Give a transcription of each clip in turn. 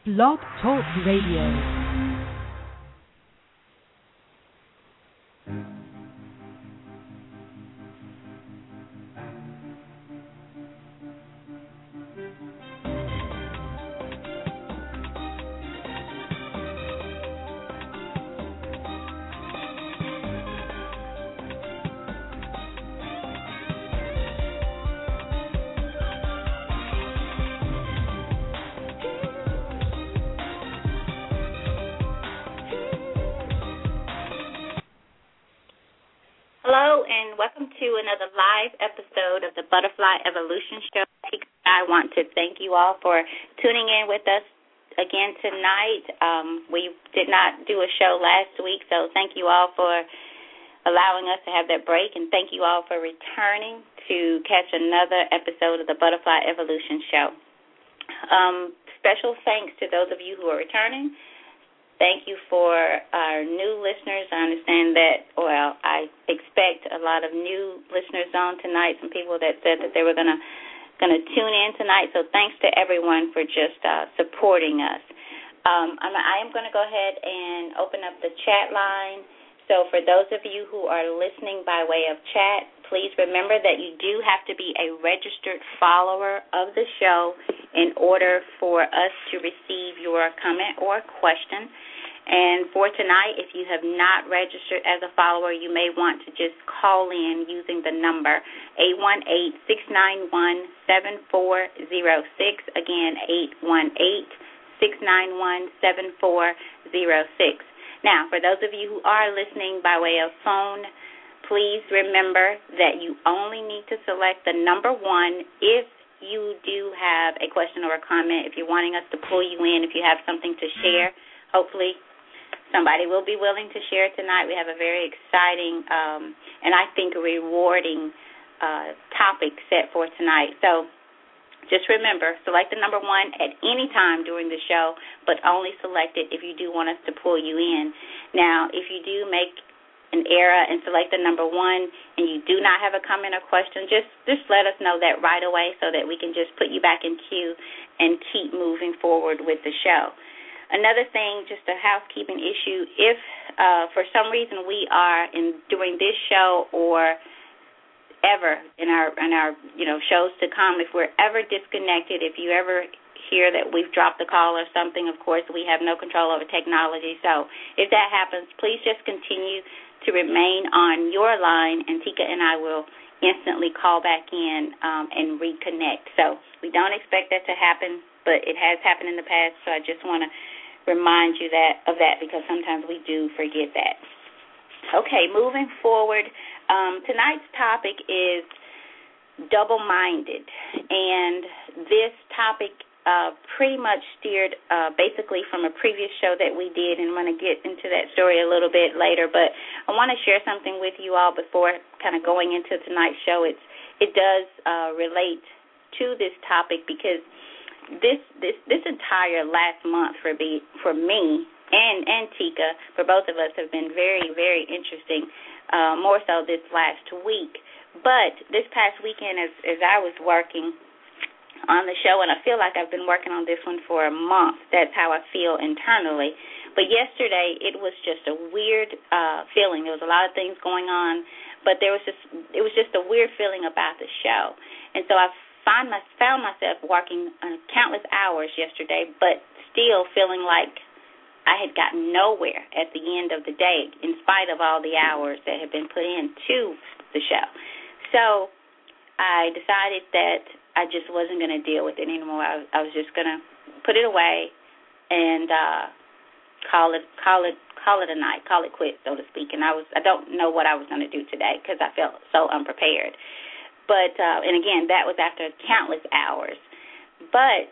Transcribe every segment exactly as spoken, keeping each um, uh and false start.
Blog Talk Radio. Hello, and welcome to another live episode of the Butterfly Evolution Show. I want to thank you all for tuning in with us again tonight. Um, we did not do a show last week, so thank you all for allowing us to have that break, and thank you all for returning to catch another episode of the Butterfly Evolution Show. Um, special thanks to those of you who are returning. Thank you for our new listeners. I understand that, well, I expect a lot of new listeners on tonight, some people that said that they were going to going to tune in tonight. So thanks to everyone for just uh, supporting us. Um, I'm, I am going to go ahead and open up the chat line. So for those of you who are listening by way of chat, please remember that you do have to be a registered follower of the show in order for us to receive your comment or question. And for tonight, if you have not registered as a follower, you may want to just call in using the number eight one eight, six nine one, seven four zero six. Again, eight one eight, six nine one, seven four zero six. Now, for those of you who are listening by way of phone, please remember that you only need to select the number one if you do have a question or a comment, if you're wanting us to pull you in, if you have something to share. Hopefully somebody will be willing to share tonight. We have a very exciting um, and I think rewarding uh, topic set for tonight. So just remember, select the number one at any time during the show, but only select it if you do want us to pull you in. Now, if you do make an error and select the number one and you do not have a comment or question, just, just let us know that right away so that we can just put you back in queue and keep moving forward with the show. Another thing, just a housekeeping issue, if uh, for some reason we are in during this show or ever in our in our you know shows to come, if we're ever disconnected, if you ever hear that we've dropped the call or something, of course we have no control over technology. So if that happens, please just continue to remain on your line, and Tika and I will instantly call back in um, and reconnect. So we don't expect that to happen, but it has happened in the past. So I just want to remind you that of that because sometimes we do forget that. Okay, moving forward, um, tonight's topic is double-minded, and this topic uh, pretty much steered uh, basically from a previous show that we did, and I'm going to get into that story a little bit later, but I want to share something with you all before kind of going into tonight's show. It's, it does uh, relate to this topic because This this this entire last month for be for me and and Tika, for both of us, have been very very interesting. Uh, more so this last week, but this past weekend, as as I was working on the show, and I feel like I've been working on this one for a month. That's how I feel internally. But yesterday, it was just a weird uh, feeling. There was a lot of things going on, but there was just it was just a weird feeling about the show, and so I. Find my, found myself working uh, countless hours yesterday, but still feeling like I had gotten nowhere at the end of the day in spite of all the hours that had been put into the show. So I decided that I just wasn't going to deal with it anymore. I, I was just going to put it away and uh, call it call it call it a night, call it quits, so to speak. And I was I don't know what I was going to do today because I felt so unprepared. But, uh, and again, that was after countless hours. But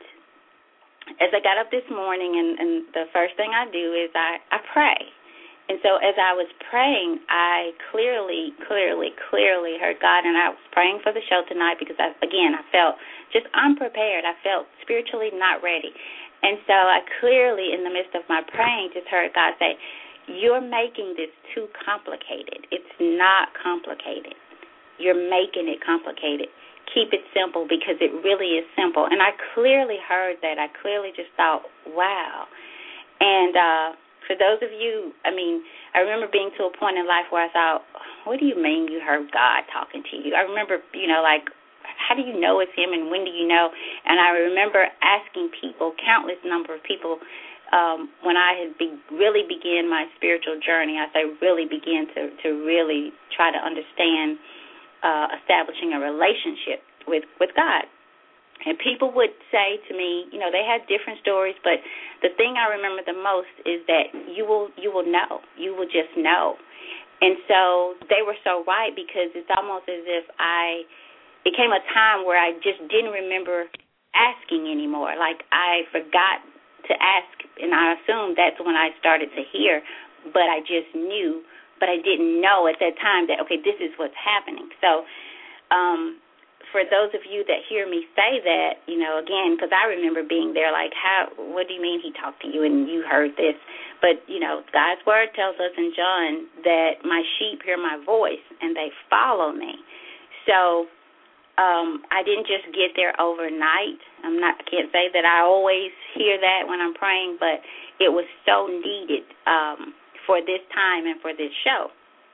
as I got up this morning, and, and the first thing I do is I, I pray. And so as I was praying, I clearly, clearly, clearly heard God, and I was praying for the show tonight because, I, again, I felt just unprepared. I felt spiritually not ready. And so I clearly, in the midst of my praying, just heard God say, "You're making this too complicated. It's not complicated. You're making it complicated. keep it simple because it really is simple. And I clearly heard that. I clearly just thought, wow. And uh, for those of you, I mean, I remember being to a point in life where I thought, what do you mean you heard God talking to you? I remember, you know, like, how do you know it's him and when do you know? And I remember asking people, countless number of people, um, when I had be, really began my spiritual journey, I say really began to, to really try to understand uh, establishing a relationship with, with God. And people would say to me, you know, they had different stories, but the thing I remember the most is that you will you will know. You will just know. And so they were so right because it's almost as if I, it came a time where I just didn't remember asking anymore. Like I forgot to ask, and I assumed that's when I started to hear, but I just knew, but I didn't know at that time that, okay, this is what's happening. So, um, for those of you that hear me say that, you know, again, because I remember being there like, how, what do you mean he talked to you and you heard this? But, you know, God's word tells us in John that my sheep hear my voice and they follow me. So um, I didn't just get there overnight. I'm not, I can't say that I always hear that when I'm praying, but it was so needed um, for this time and for this show.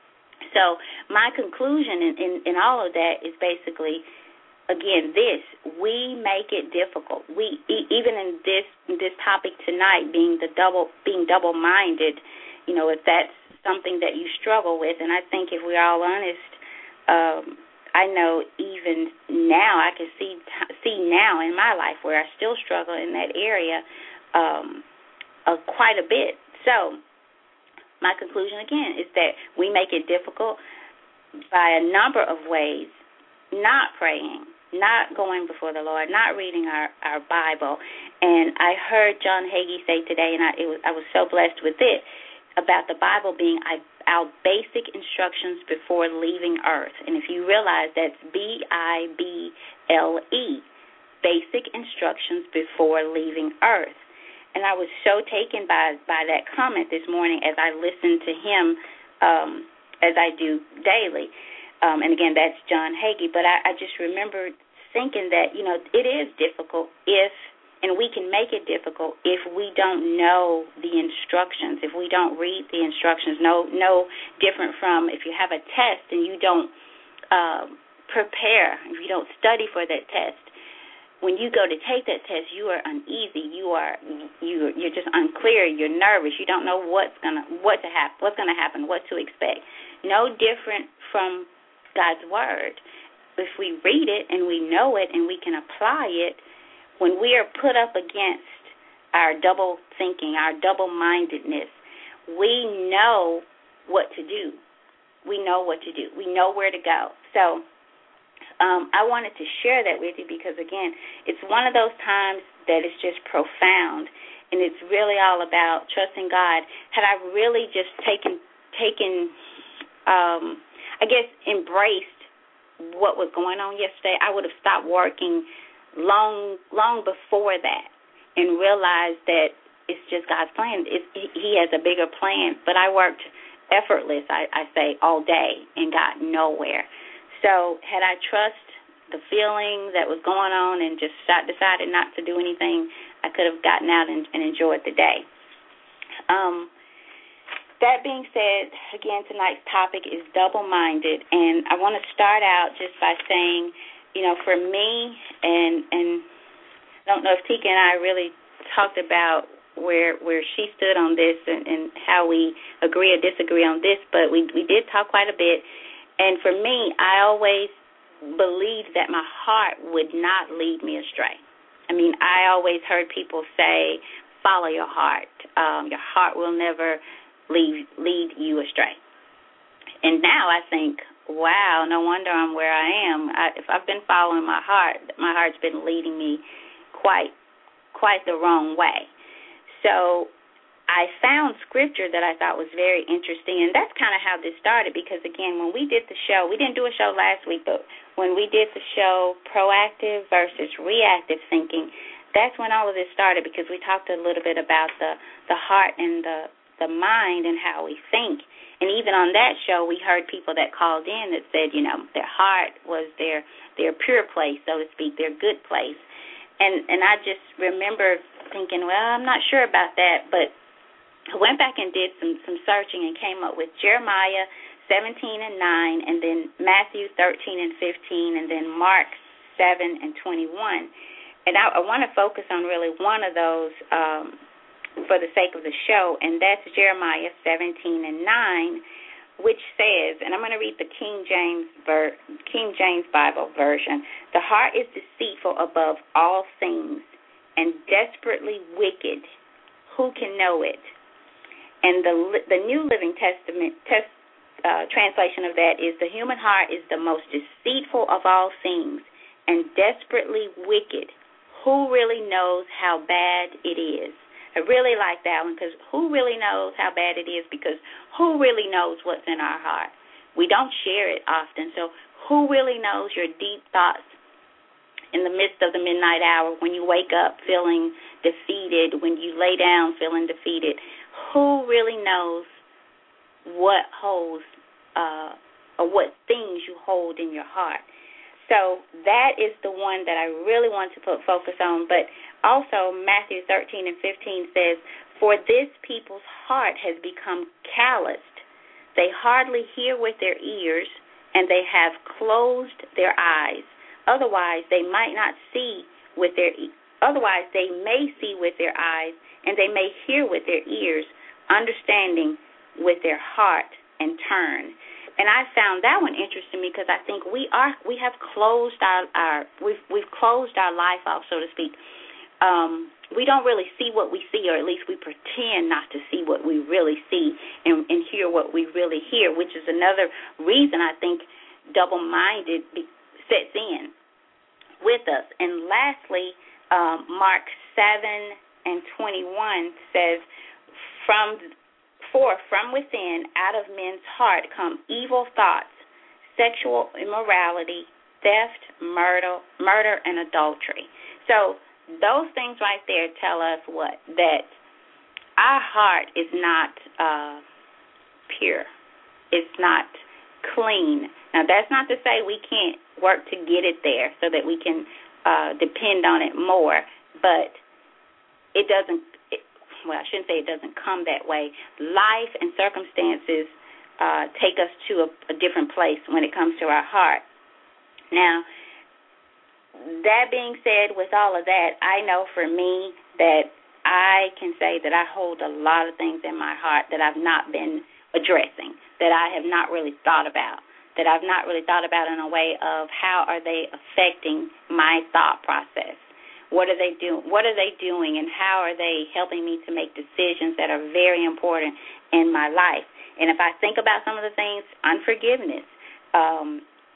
So my conclusion in, in, in all of that is basically, again, this, we make it difficult. We e- even in this this topic tonight, being the double being double-minded, you know, if that's something that you struggle with, and I think if we're all honest, um, I know even now I can see see now in my life where I still struggle in that area um, uh, quite a bit. So my conclusion again is that we make it difficult by a number of ways. Not praying, not going before the Lord, not reading our, our Bible. And I heard John Hagee say today, and I, it was, I was so blessed with it, about the Bible being our basic instructions before leaving earth. And if you realize that's B I B L E, basic instructions before leaving earth. And I was so taken by, by that comment this morning as I listened to him, um, as I do daily. Um, and, again, that's John Hagee. But I, I just remember thinking that, you know, it is difficult if, and we can make it difficult if we don't know the instructions, if we don't read the instructions. No, no different from if you have a test and you don't uh, prepare, if you don't study for that test. When you go to take that test, you are uneasy. You are you you're just unclear. You're nervous. You don't know what's gonna what to happen, what's gonna happen, what to expect. No different from God's word. If we read it and we know it and we can apply it, when we are put up against our double thinking, our double-mindedness, we know what to do. We know what to do. We know where to go. So um, I wanted to share that with you because, again, it's one of those times that is just profound, and it's really all about trusting God. Had I really just taken, taken um, I guess, embraced what was going on yesterday, I would have stopped working long long before that and realized that it's just God's plan. It's, he has a bigger plan. But I worked effortless, I, I say, all day and got nowhere. So had I trust the feeling that was going on and just decided not to do anything, I could have gotten out and, and enjoyed the day. Um That being said, again, tonight's topic is double-minded, and I want to start out just by saying, you know, for me, and and I don't know if Tika and I really talked about where where she stood on this and, and how we agree or disagree on this, but we, we did talk quite a bit. And for me, I always believed that my heart would not lead me astray. I mean, I always heard people say, follow your heart. Um, your heart will never lead, lead you astray. And now I think, wow, no wonder I'm where I am. I, if I've been following my heart, my heart's been leading me quite quite the wrong way. So I found scripture that I thought was very interesting, and that's kind of how this started because, again, when we did the show, we didn't do a show last week, but when we did the show proactive versus reactive thinking, that's when all of this started because we talked a little bit about the, the heart and the the mind and how we think. And even on that show, we heard people that called in that said, you know, their heart was their their pure place, so to speak, their good place. And and I just remember thinking, well, I'm not sure about that, but I went back and did some, some searching and came up with Jeremiah seventeen and nine, and then Matthew thirteen and fifteen, and then Mark seven and twenty-one. And I, I want to focus on really one of those um, for the sake of the show, and that's Jeremiah seventeen and nine, which says, and I'm going to read the King James ver- King James Bible version, "The heart is deceitful above all things and desperately wicked. Who can know it?" And the the New Living Testament test, uh, translation of that is, "The human heart is the most deceitful of all things and desperately wicked. Who really knows how bad it is?" I really like that one, because who really knows how bad it is? Because who really knows what's in our heart? We don't share it often, so who really knows your deep thoughts in the midst of the midnight hour, when you wake up feeling defeated, when you lay down feeling defeated? Who really knows what holds uh, or what things you hold in your heart? So that is the one that I really want to put focus on. But also Matthew thirteen and fifteen says, "For this people's heart has become calloused. They hardly hear with their ears, and they have closed their eyes. Otherwise they might not see with their e- otherwise they may see with their eyes, and they may hear with their ears, understanding with their heart, and turn." And I found that one interesting because I think we are we have closed our, our we've we've closed our life off, so to speak. Um, we don't really see what we see, or at least we pretend not to see what we really see and, and hear what we really hear, which is another reason I think double-minded sets in with us. And lastly, um, Mark seven and twenty-one says, "From For from within, out of men's heart, come evil thoughts, sexual immorality, theft, murder, murder, and adultery." So those things right there tell us what? That our heart is not uh, pure. It's not clean. Now, that's not to say we can't work to get it there so that we can uh, depend on it more, but it doesn't. Well, I shouldn't say it doesn't come that way. Life and circumstances uh, take us to a, a different place when it comes to our heart. Now, that being said, with all of that, I know for me that I can say that I hold a lot of things in my heart that I've not been addressing, that I have not really thought about, that I've not really thought about in a way of how are they affecting my thought process. What are they doing? What are they doing, and how are they helping me to make decisions that are very important in my life? And if I think about some of the things, unforgiveness, um,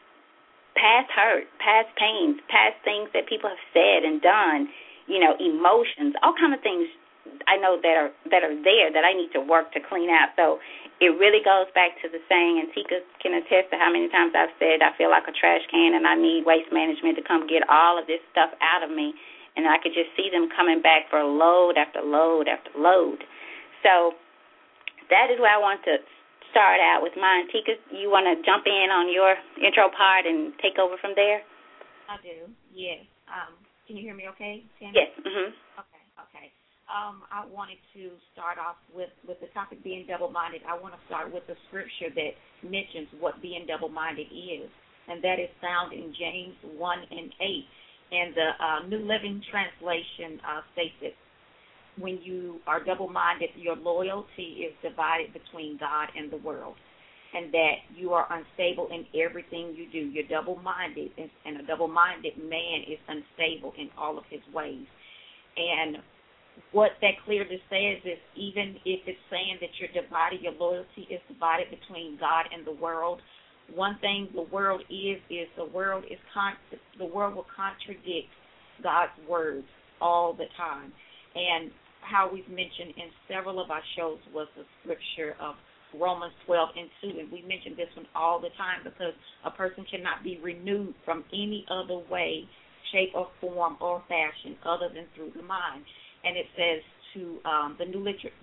past hurt, past pains, past things that people have said and done, you know, emotions, all kind of things I know that are that are there that I need to work to clean out. So it really goes back to the saying, and Tika can attest to how many times I've said I feel like a trash can and I need waste management to come get all of this stuff out of me. And I could just see them coming back for load after load after load. So that is where I want to start out with mine. Tika, you want to jump in on your intro part and take over from there? I do, yes. Um, can you hear me okay, Tammy? Yes. Mm-hmm. Okay, okay. Um, I wanted to start off with, with the topic being double-minded. I want to start with the scripture that mentions what being double-minded is, and that is found in James one and eight. And the uh, New Living Translation uh, states it, when you are double-minded, your loyalty is divided between God and the world, and that you are unstable in everything you do. You're double-minded, and a double-minded man is unstable in all of his ways. And what that clearly says is, even if it's saying that you're divided, your loyalty is divided between God and the world, one thing the world is, is the world is con- the world will contradict God's words all the time. And how we've mentioned in several of our shows was the scripture of Romans twelve and two, and we mention this one all the time because a person cannot be renewed from any other way, shape or form or fashion other than through the mind. And it says to um, the New Liter- the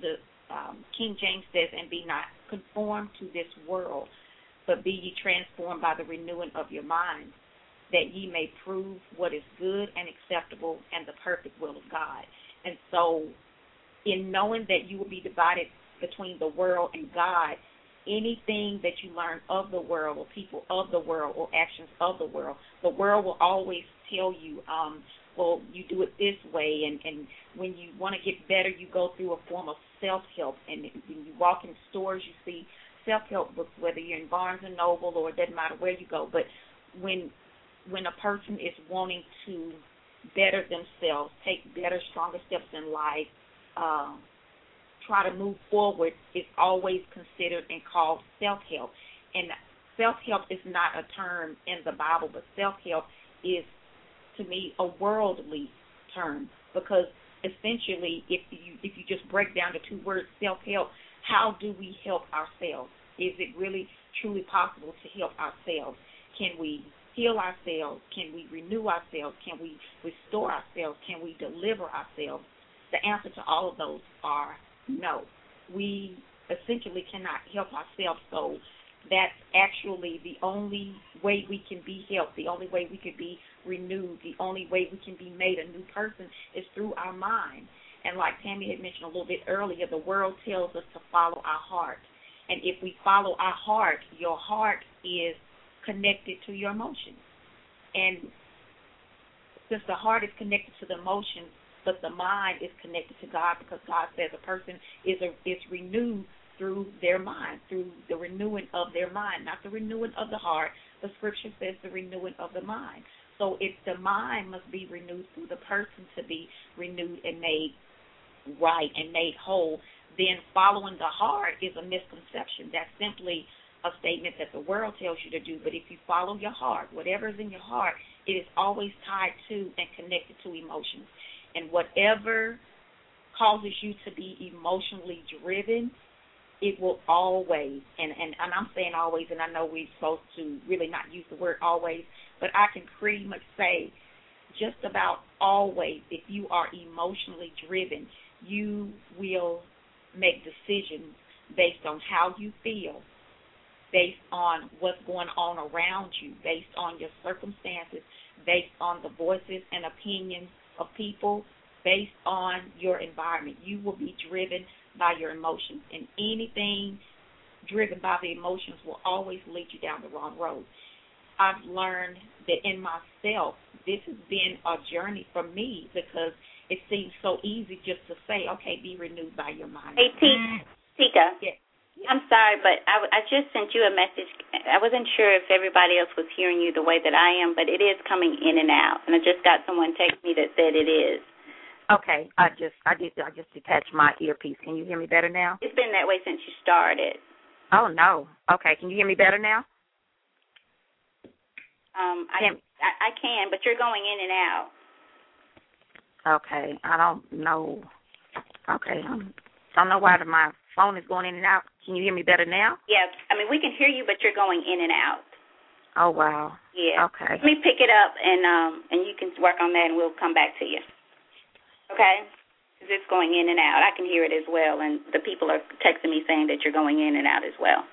um, King James says, and be not conformed to this world, but be ye transformed by the renewing of your mind, that ye may prove what is good and acceptable and the perfect will of God. And so in knowing that you will be divided between the world and God, anything that you learn of the world or people of the world or actions of the world, the world will always tell you, um, well, you do it this way, and, and when you want to get better, you go through a form of self-help, and when you walk in stores, you see self-help books, whether you're in Barnes and Noble or it doesn't matter where you go, but when when a person is wanting to better themselves, take better, stronger steps in life, um, try to move forward, is always considered and called self-help. And self-help is not a term in the Bible, but self-help is, to me, a worldly term, because essentially, if you if you just break down the two words self-help, how do we help ourselves? Is it really truly possible to help ourselves? Can we heal ourselves? Can we renew ourselves? Can we restore ourselves? Can we deliver ourselves? The answer to all of those are no. We essentially cannot help ourselves, so that's actually the only way we can be helped, the only way we can be renewed, the only way we can be made a new person is through our mind. And like Tammy had mentioned a little bit earlier, the world tells us to follow our heart. And if we follow our heart, your heart is connected to your emotions. And since the heart is connected to the emotions, but the mind is connected to God, because God says a person is a, is renewed through their mind, through the renewing of their mind, not the renewing of the heart. The scripture says the renewing of the mind. So if the mind must be renewed through the person to be renewed and made right and made whole, then following the heart is a misconception. That's simply a statement that the world tells you to do. But if you follow your heart, whatever is in your heart, it is always tied to and connected to emotions. And whatever causes you to be emotionally driven, it will always, and, and, and I'm saying always, and I know we're supposed to really not use the word always, but I can pretty much say just about always, if you are emotionally driven, you will make decisions based on how you feel, based on what's going on around you, based on your circumstances, based on the voices and opinions of people, based on your environment. You will be driven by your emotions, and anything driven by the emotions will always lead you down the wrong road. I've learned that in myself, this has been a journey for me, because it seems so easy just to say, okay, be renewed by your mind. Hey, T- Tika. Yeah. Yeah. I'm sorry, but I, I just sent you a message. I wasn't sure if everybody else was hearing you the way that I am, but it is coming in and out. And I just got someone text me that said it is. Okay, I just I did I just detached my earpiece. Can you hear me better now? It's been that way since you started. Oh no. Okay, can you hear me better now? Um, I can. I, I can, but you're going in and out. Okay, I don't know. Okay, I don't know why my phone is going in and out. Can you hear me better now? Yeah, I mean we can hear you, but you're going in and out. Oh wow. Yeah. Okay. Let me pick it up, and um, and you can work on that, and we'll come back to you. Okay? Because it's going in and out. I can hear it as well, and the people are texting me saying that you're going in and out as well.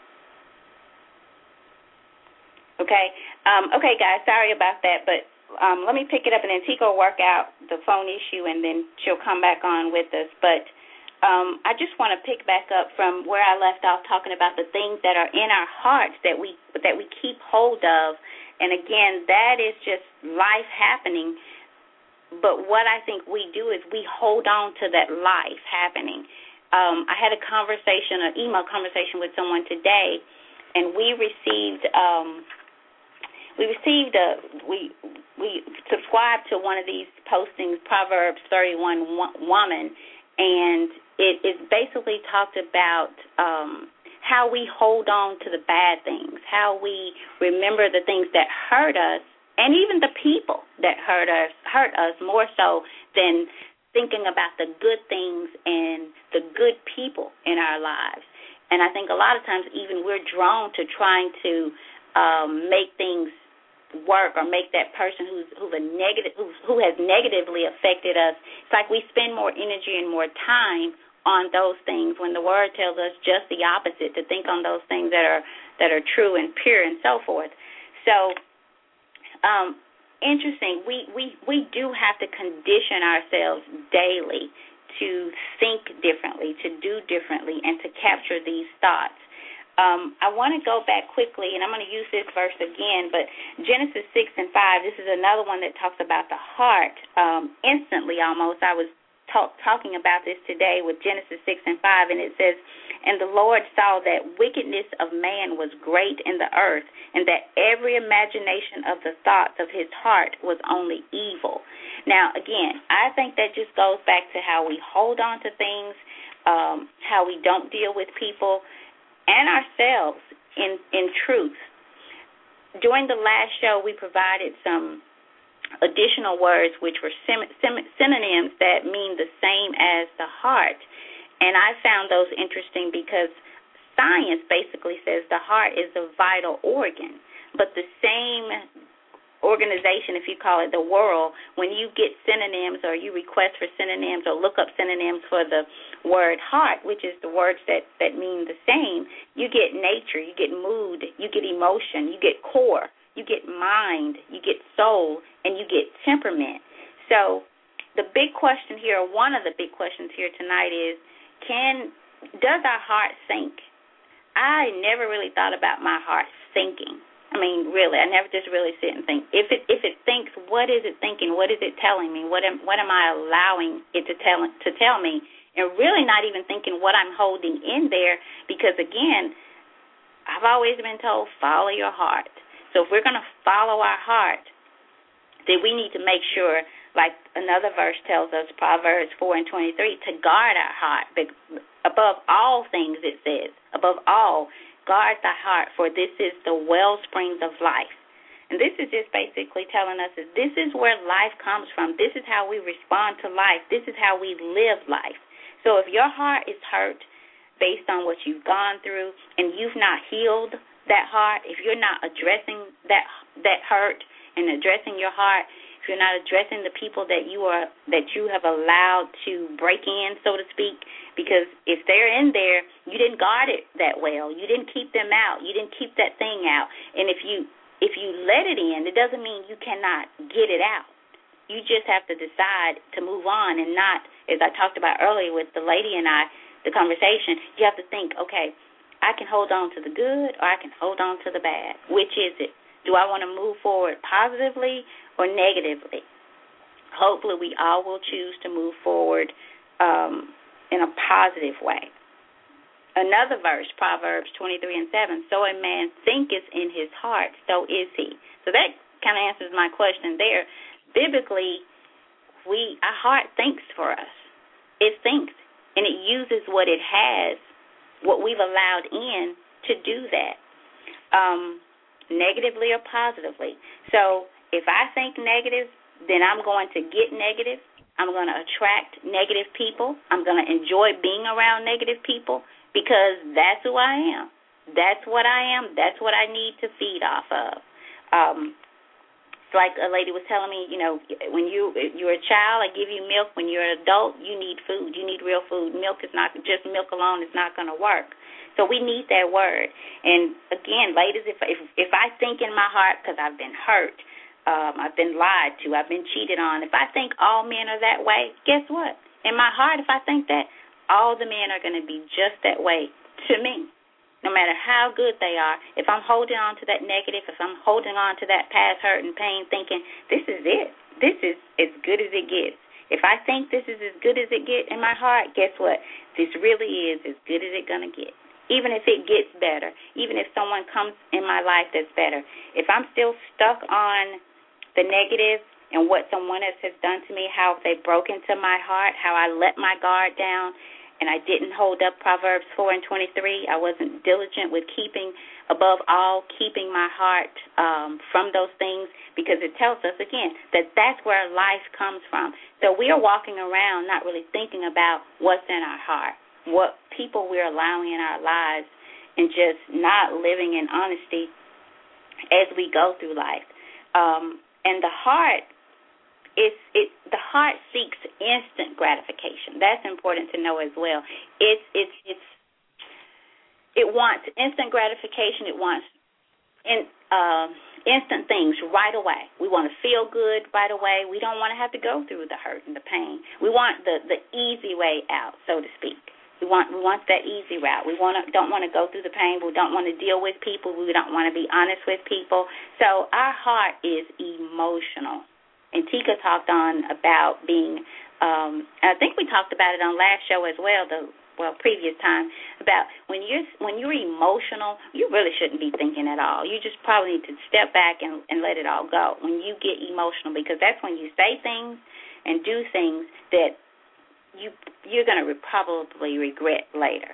Okay? Um, okay, guys, sorry about that, but um, let me pick it up, and then Tika will work out the phone issue, and then she'll come back on with us. But um, I just want to pick back up from where I left off, talking about the things that are in our hearts that we that we keep hold of. And, again, that is just life happening. But what I think we do is we hold on to that life happening. Um, I had a conversation, an email conversation with someone today, and we received um, we received a we we subscribed to one of these postings, Proverbs thirty-one woman, and it is basically talked about um, how we hold on to the bad things, how we remember the things that hurt us, and even the people that hurt us, hurt us more so than thinking about the good things and the good people in our lives. And I think a lot of times even we're drawn to trying to um, make things work or make that person who's who's a negative who, who has negatively affected us. It's like we spend more energy and more time on those things when the Word tells us just the opposite, to think on those things that are that are true and pure and so forth. So, um, interesting. We, we, we do have to condition ourselves daily to think differently, to do differently, and to capture these thoughts. Um, I want to go back quickly, and I'm going to use this verse again, but Genesis six and five, this is another one that talks about the heart. Um, instantly, almost, I was talk, talking about this today with Genesis six and five, and it says, "And the Lord saw that wickedness of man was great in the earth, and that every imagination of the thoughts of his heart was only evil." Now, again, I think that just goes back to how we hold on to things, um, how we don't deal with people and ourselves in, in truth. During the last show, we provided some additional words which were sim- sim- synonyms that mean the same as the heart. And I found those interesting because science basically says the heart is a vital organ. But the same organization, if you call it the world, when you get synonyms or you request for synonyms or look up synonyms for the word heart, which is the words that, that mean the same, you get nature, you get mood, you get emotion, you get core, you get mind, you get soul, and you get temperament. So the big question here, or one of the big questions here tonight is, can does our heart think? I never really thought about my heart thinking. I mean, really, I never just really sit and think. If it if it thinks, what is it thinking? What is it telling me? What am what am I allowing it to tell to tell me? And really not even thinking what I'm holding in there, because again, I've always been told, follow your heart. So if we're going to follow our heart, then we need to make sure, like another verse tells us, Proverbs four and twenty-three, to guard our heart. But above all things, it says, above all, guard the heart, for this is the wellspring of life. And this is just basically telling us that this is where life comes from. This is how we respond to life. This is how we live life. So if your heart is hurt based on what you've gone through and you've not healed that heart, if you're not addressing that that hurt and addressing your heart, if you're not addressing the people that you are that you have allowed to break in, so to speak, because if they're in there, you didn't guard it that well. You didn't keep them out. You didn't keep that thing out. And if you if you let it in, it doesn't mean you cannot get it out. You just have to decide to move on and not, as I talked about earlier with the lady and I, the conversation, you have to think, okay, I can hold on to the good or I can hold on to the bad. Which is it? Do I want to move forward positively or negatively? Hopefully we all will choose to move forward um, in a positive way. Another verse, Proverbs twenty-three and seven, so a man thinketh in his heart, so is he. So that kind of answers my question there. Biblically, we our heart thinks for us. It thinks, and it uses what it has, what we've allowed in to do that, um, negatively or positively. So if I think negative, then I'm going to get negative. I'm going to attract negative people. I'm going to enjoy being around negative people because that's who I am. That's what I am. That's what I need to feed off of. Um, like a lady was telling me, you know, when you, you're a child, I give you milk. When you're an adult, you need food. You need real food. Milk is not, just milk alone is not going to work. So we need that word. And, again, ladies, if if, if I think in my heart, because I've been hurt, um, I've been lied to, I've been cheated on, if I think all men are that way, guess what? In my heart, if I think that, all the men are going to be just that way to me. No matter how good they are, if I'm holding on to that negative, if I'm holding on to that past hurt and pain thinking, this is it, this is as good as it gets. If I think this is as good as it gets in my heart, guess what? This really is as good as it's going to get. Even if it gets better, even if someone comes in my life that's better, if I'm still stuck on the negative and what someone else has done to me, how they broke into my heart, how I let my guard down, and I didn't hold up Proverbs four and twenty-three. I wasn't diligent with keeping, above all, keeping my heart um, from those things, because it tells us, again, that that's where life comes from. So we are walking around not really thinking about what's in our heart, what people we're allowing in our lives, and just not living in honesty as we go through life. Um, and the heart it's it the heart seeks instant gratification. That's important to know as well. It's it's it's it wants instant gratification. It wants in, uh, instant things right away. We want to feel good right away. We don't want to have to go through the hurt and the pain. We want the, the easy way out, so to speak. We want we want that easy route. We want to, don't want to go through the pain. We don't want to deal with people. We don't want to be honest with people. So our heart is emotional. And Tika talked on about being, um, I think we talked about it on last show as well, the well previous time, about when you're when you're emotional, you really shouldn't be thinking at all. You just probably need to step back and, and let it all go when you get emotional, because that's when you say things and do things that you, you're going to re- probably regret later.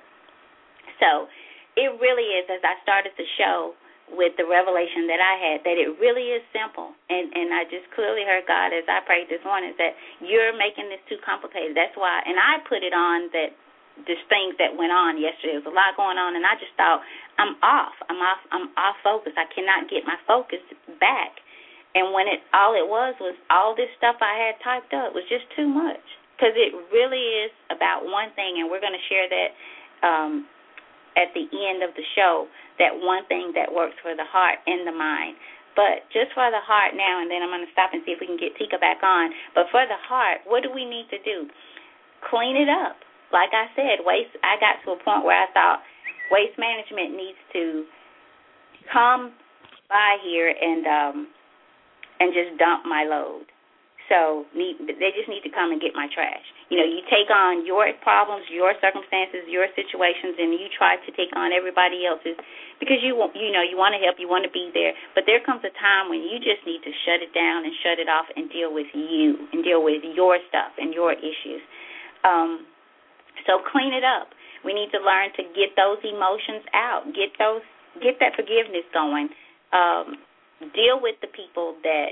So it really is, as I started the show with the revelation that I had, that it really is simple. And, and I just clearly heard God as I prayed this morning that you're making this too complicated. That's why, and I put it on that just things that went on yesterday. There was a lot going on, and I just thought, I'm off. I'm off I'm off focus. I cannot get my focus back. And when it all it was was all this stuff I had typed up was just too much. Because it really is about one thing, and we're going to share that um, at the end of the show, that one thing that works for the heart and the mind. But just for the heart now, and then I'm going to stop and see if we can get Tika back on. But for the heart, what do we need to do? Clean it up. Like I said, waste. I got to a point where I thought waste management needs to come by here and um, and just dump my load. So need, they just need to come and get my trash. You know, you take on your problems, your circumstances, your situations, and you try to take on everybody else's because you want, you know, you want to help, you want to be there. But there comes a time when you just need to shut it down and shut it off and deal with you and deal with your stuff and your issues. Um, so clean it up. We need to learn to get those emotions out, get those, get that forgiveness going. Um, deal with the people that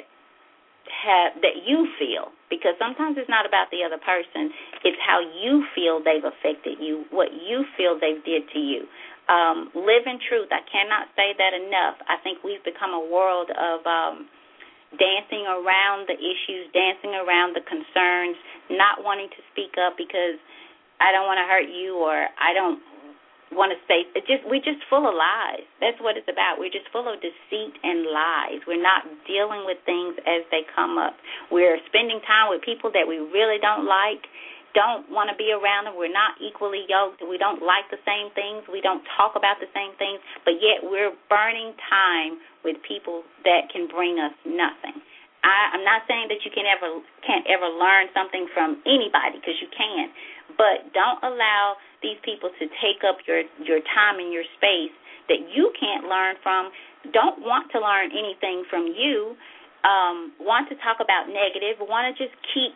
have that you feel, because sometimes it's not about the other person, it's how you feel they've affected you, what you feel they did to you. Um, live in truth. I cannot say that enough. I think we've become a world of um, dancing around the issues, dancing around the concerns, not wanting to speak up because I don't want to hurt you, or I don't want to say, it just we're just full of lies. That's what it's about. We're just full of deceit and lies. We're not dealing with things as they come up. We're spending time with people that we really don't like, don't want to be around them. We're not equally yoked. We don't like the same things. We don't talk about the same things, but yet we're burning time with people that can bring us nothing. I, I'm not saying that you can ever can't ever learn something from anybody, because you can, but don't allow these people to take up your, your time and your space that you can't learn from, don't want to learn anything from you, um, want to talk about negative, want to just keep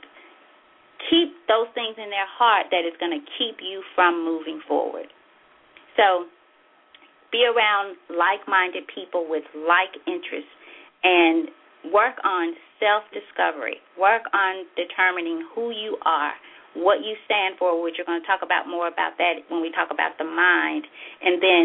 keep those things in their heart that is going to keep you from moving forward. So be around like-minded people with like interests and work on self-discovery. Work on determining who you are, what you stand for, which you're going to talk about more about that when we talk about the mind, and then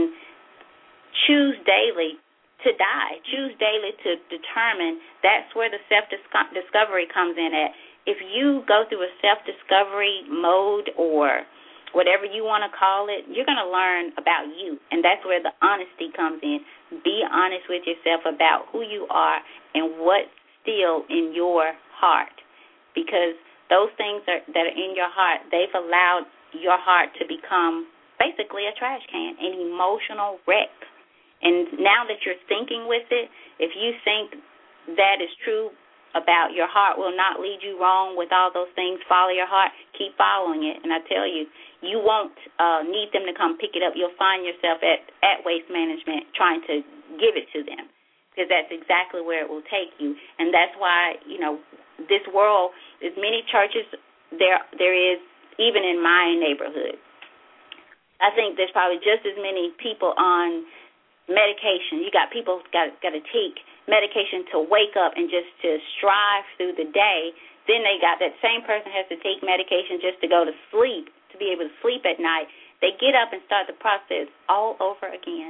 choose daily to die. Choose daily to determine. That's where the self-discovery comes in at. If you go through a self-discovery mode, or whatever you want to call it, you're going to learn about you, and that's where the honesty comes in. Be honest with yourself about who you are and what's still in your heart, because those things are, that are in your heart, they've allowed your heart to become basically a trash can, an emotional wreck. And now that you're thinking with it, if you think that is true about your heart will not lead you wrong with all those things, follow your heart, keep following it. And I tell you, you won't uh, need them to come pick it up. You'll find yourself at, at Waste Management trying to give it to them, because that's exactly where it will take you. And that's why, you know, this world, as many churches there there is, even in my neighborhood, I think there's probably just as many people on medication. You got people got got to take medication to wake up and just to strive through the day. Then they got that same person has to take medication just to go to sleep, to be able to sleep at night. They get up and start the process all over again.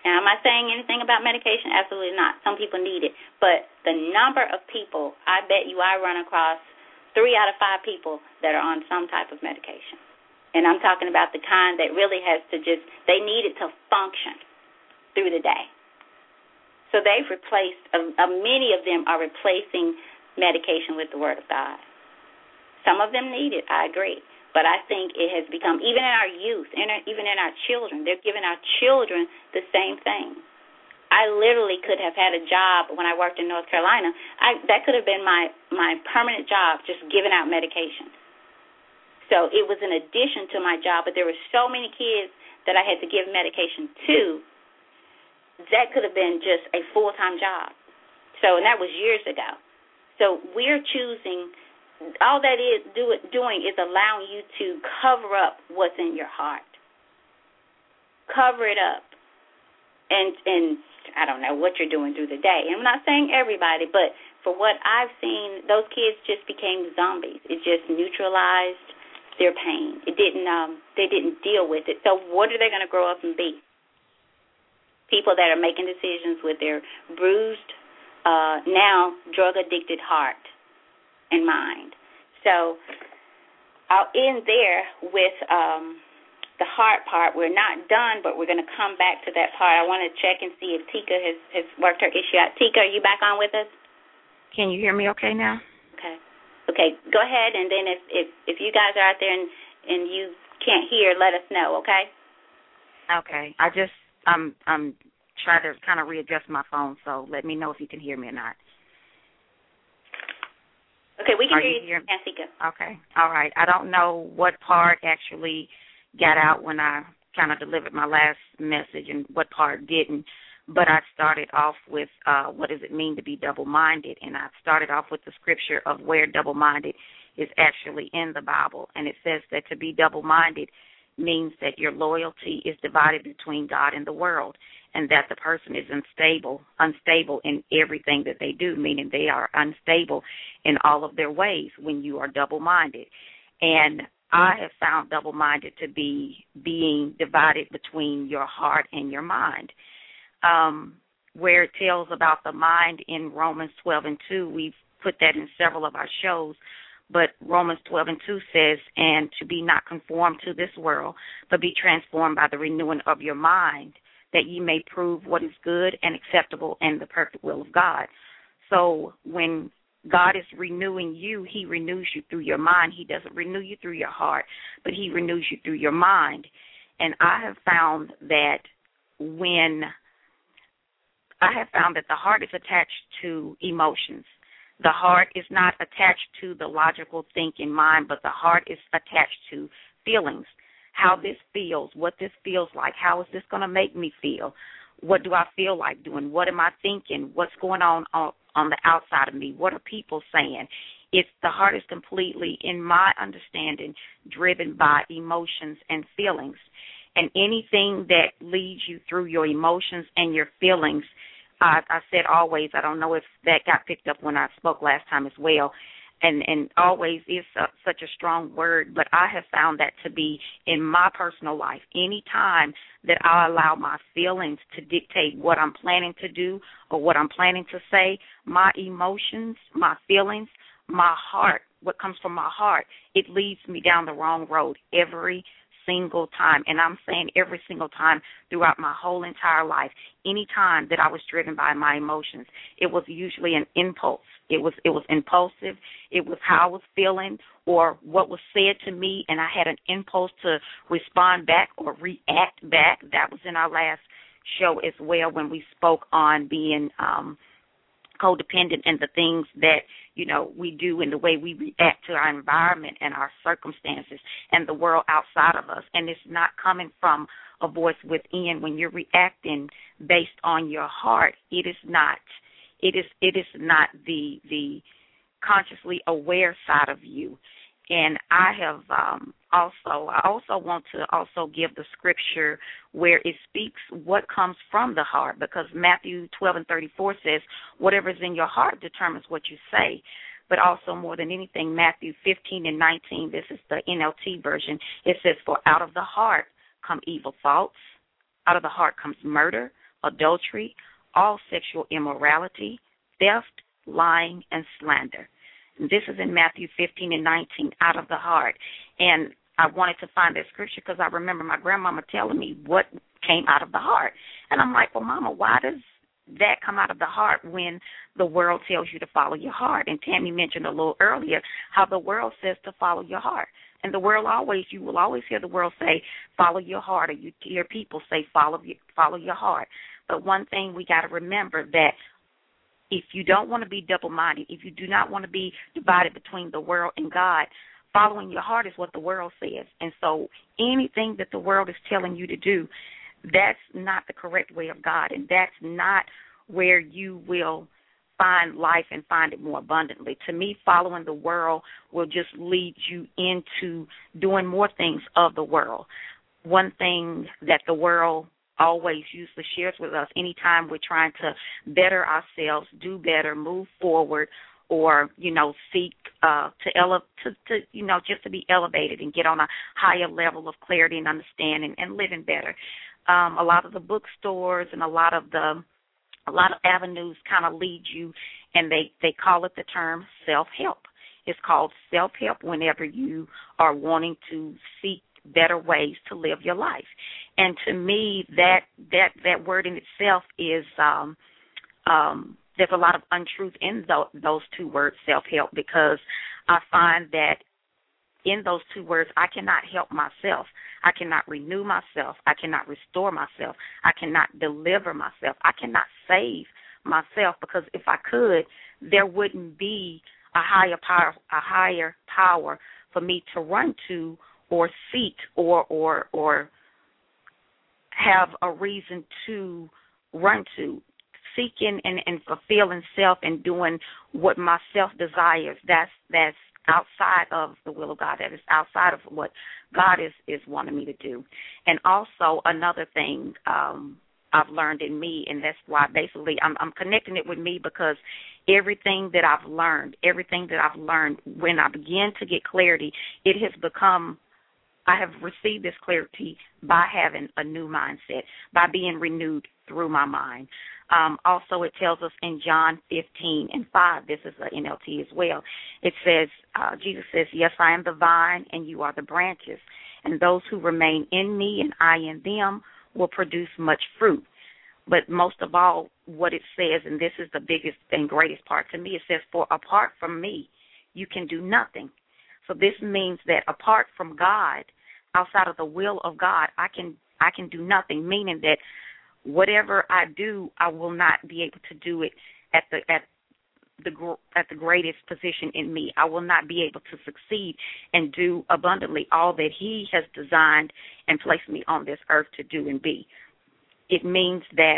Now, am I saying anything about medication? Absolutely not. Some people need it. But the number of people, I bet you I run across three out of five people that are on some type of medication. And I'm talking about the kind that really has to just, they need it to function through the day. So they've replaced, uh, uh, many of them are replacing medication with the Word of God. Some of them need it, I agree. But I think it has become, even in our youth, in our, even in our children, they're giving our children the same thing. I literally could have had a job when I worked in North Carolina. I, that could have been my, my permanent job, just giving out medication. So it was an addition to my job, but there were so many kids that I had to give medication to, that could have been just a full-time job. So, and that was years ago. So we're choosing, all that is do it, doing is allowing you to cover up what's in your heart. Cover it up. And, and I don't know what you're doing through the day. I'm not saying everybody, but for what I've seen, those kids just became zombies. It just neutralized their pain. It didn't, um, they didn't deal with it. So what are they going to grow up and be? People that are making decisions with their bruised, uh, now drug-addicted heart and mind. So I'll end there with um, the heart part. We're not done, but we're going to come back to that part. I want to check and see if Tika has, has worked her issue out. Tika, are you back on with us? Can you hear me okay now? Okay. Okay, go ahead, and then if, if, if you guys are out there and, and you can't hear, let us know, okay? Okay. I just, I'm, I'm trying to kind of readjust my phone, so let me know if you can hear me or not. Okay, we can are hear you. you, Jessica. Okay. All right. I don't know what part actually got out when I kind of delivered my last message and what part didn't. But I started off with uh, what does it mean to be double-minded, and I started off with the scripture of where double-minded is actually in the Bible, and it says that to be double-minded means that your loyalty is divided between God and the world, and that the person is unstable, unstable in everything that they do, meaning they are unstable in all of their ways when you are double-minded. And I have found double-minded to be being divided between your heart and your mind. Um, where it tells about the mind in Romans twelve and two. We've put that in several of our shows, but Romans twelve and two says, and to be not conformed to this world, but be transformed by the renewing of your mind, that ye may prove what is good and acceptable and the perfect will of God. So when God is renewing you, he renews you through your mind. He doesn't renew you through your heart, but he renews you through your mind. And I have found that when I have found that the heart is attached to emotions. The heart is not attached to the logical thinking mind, but the heart is attached to feelings, how this feels, what this feels like, how is this going to make me feel, what do I feel like doing, what am I thinking, what's going on on, on the outside of me, what are people saying. It's the heart is completely, in my understanding, driven by emotions and feelings. And anything that leads you through your emotions and your feelings, I, I said always, I don't know if that got picked up when I spoke last time as well, and, and always is a, such a strong word, but I have found that to be in my personal life. Any time that I allow my feelings to dictate what I'm planning to do or what I'm planning to say, my emotions, my feelings, my heart, what comes from my heart, it leads me down the wrong road every single time, and I'm saying every single time throughout my whole entire life. Any time that I was driven by my emotions, it was usually an impulse. It was it was impulsive. It was how I was feeling or what was said to me, and I had an impulse to respond back or react back. That was in our last show as well when we spoke on being um, codependent and the things that, you know, we do and the way we react to our environment and our circumstances and the world outside of us. And it's not coming from a voice within. When you're reacting based on your heart, it is not it is it is not the the consciously aware side of you. And I have um, also, I also want to also give the scripture where it speaks what comes from the heart, because Matthew twelve and thirty-four says, whatever is in your heart determines what you say. But also more than anything, Matthew fifteen and nineteen, this is the N L T version, it says, for out of the heart come evil thoughts, out of the heart comes murder, adultery, all sexual immorality, theft, lying, and slander. And this is in Matthew fifteen and nineteen, out of the heart. And I wanted to find that scripture because I remember my grandmama telling me what came out of the heart. And I'm like, well, Mama, why does that come out of the heart when the world tells you to follow your heart? And Tammy mentioned a little earlier how the world says to follow your heart. And the world always, you will always hear the world say, follow your heart, or you hear people say, follow your, follow your heart. But one thing we got to remember, that if you don't want to be double-minded, if you do not want to be divided between the world and God, following your heart is what the world says. And so anything that the world is telling you to do, that's not the correct way of God, and that's not where you will find life and find it more abundantly. To me, following the world will just lead you into doing more things of the world. One thing that the world always usually shares with us anytime we're trying to better ourselves, do better, move forward, or, you know, seek uh, to, ele- to, to, you know, just to be elevated and get on a higher level of clarity and understanding and living better. Um, a lot of the bookstores and a lot of the a lot of avenues kind of lead you, and they, they call it the term self-help. It's called self-help whenever you are wanting to seek better ways to live your life. And to me, that that, that word in itself is um, um, there's a lot of untruth in th- those two words, self-help, because I find that in those two words, I cannot help myself. I cannot renew myself. I cannot restore myself. I cannot deliver myself. I cannot save myself, because if I could, there wouldn't be a higher power, a higher power for me to run to or seek or or or have a reason to run to. Seeking and, and fulfilling self and doing what my self desires, that's that's outside of the will of God. That is outside of what God is, is wanting me to do. And also another thing um, I've learned in me, and that's why basically I'm, I'm connecting it with me, because everything that I've learned, everything that I've learned, when I begin to get clarity, it has become, I have received this clarity by having a new mindset, by being renewed through my mind. Um, also, it tells us in John fifteen and five, this is an N L T as well, it says, uh, Jesus says, yes, I am the vine and you are the branches, and those who remain in me and I in them will produce much fruit. But most of all, what it says, and this is the biggest and greatest part to me, it says, for apart from me, you can do nothing. So this means that apart from God, outside of the will of God, I can I can do nothing, meaning that whatever I do, I will not be able to do it at the at the at the greatest position in me. I will not be able to succeed and do abundantly all that He has designed and placed me on this earth to do and be. It means that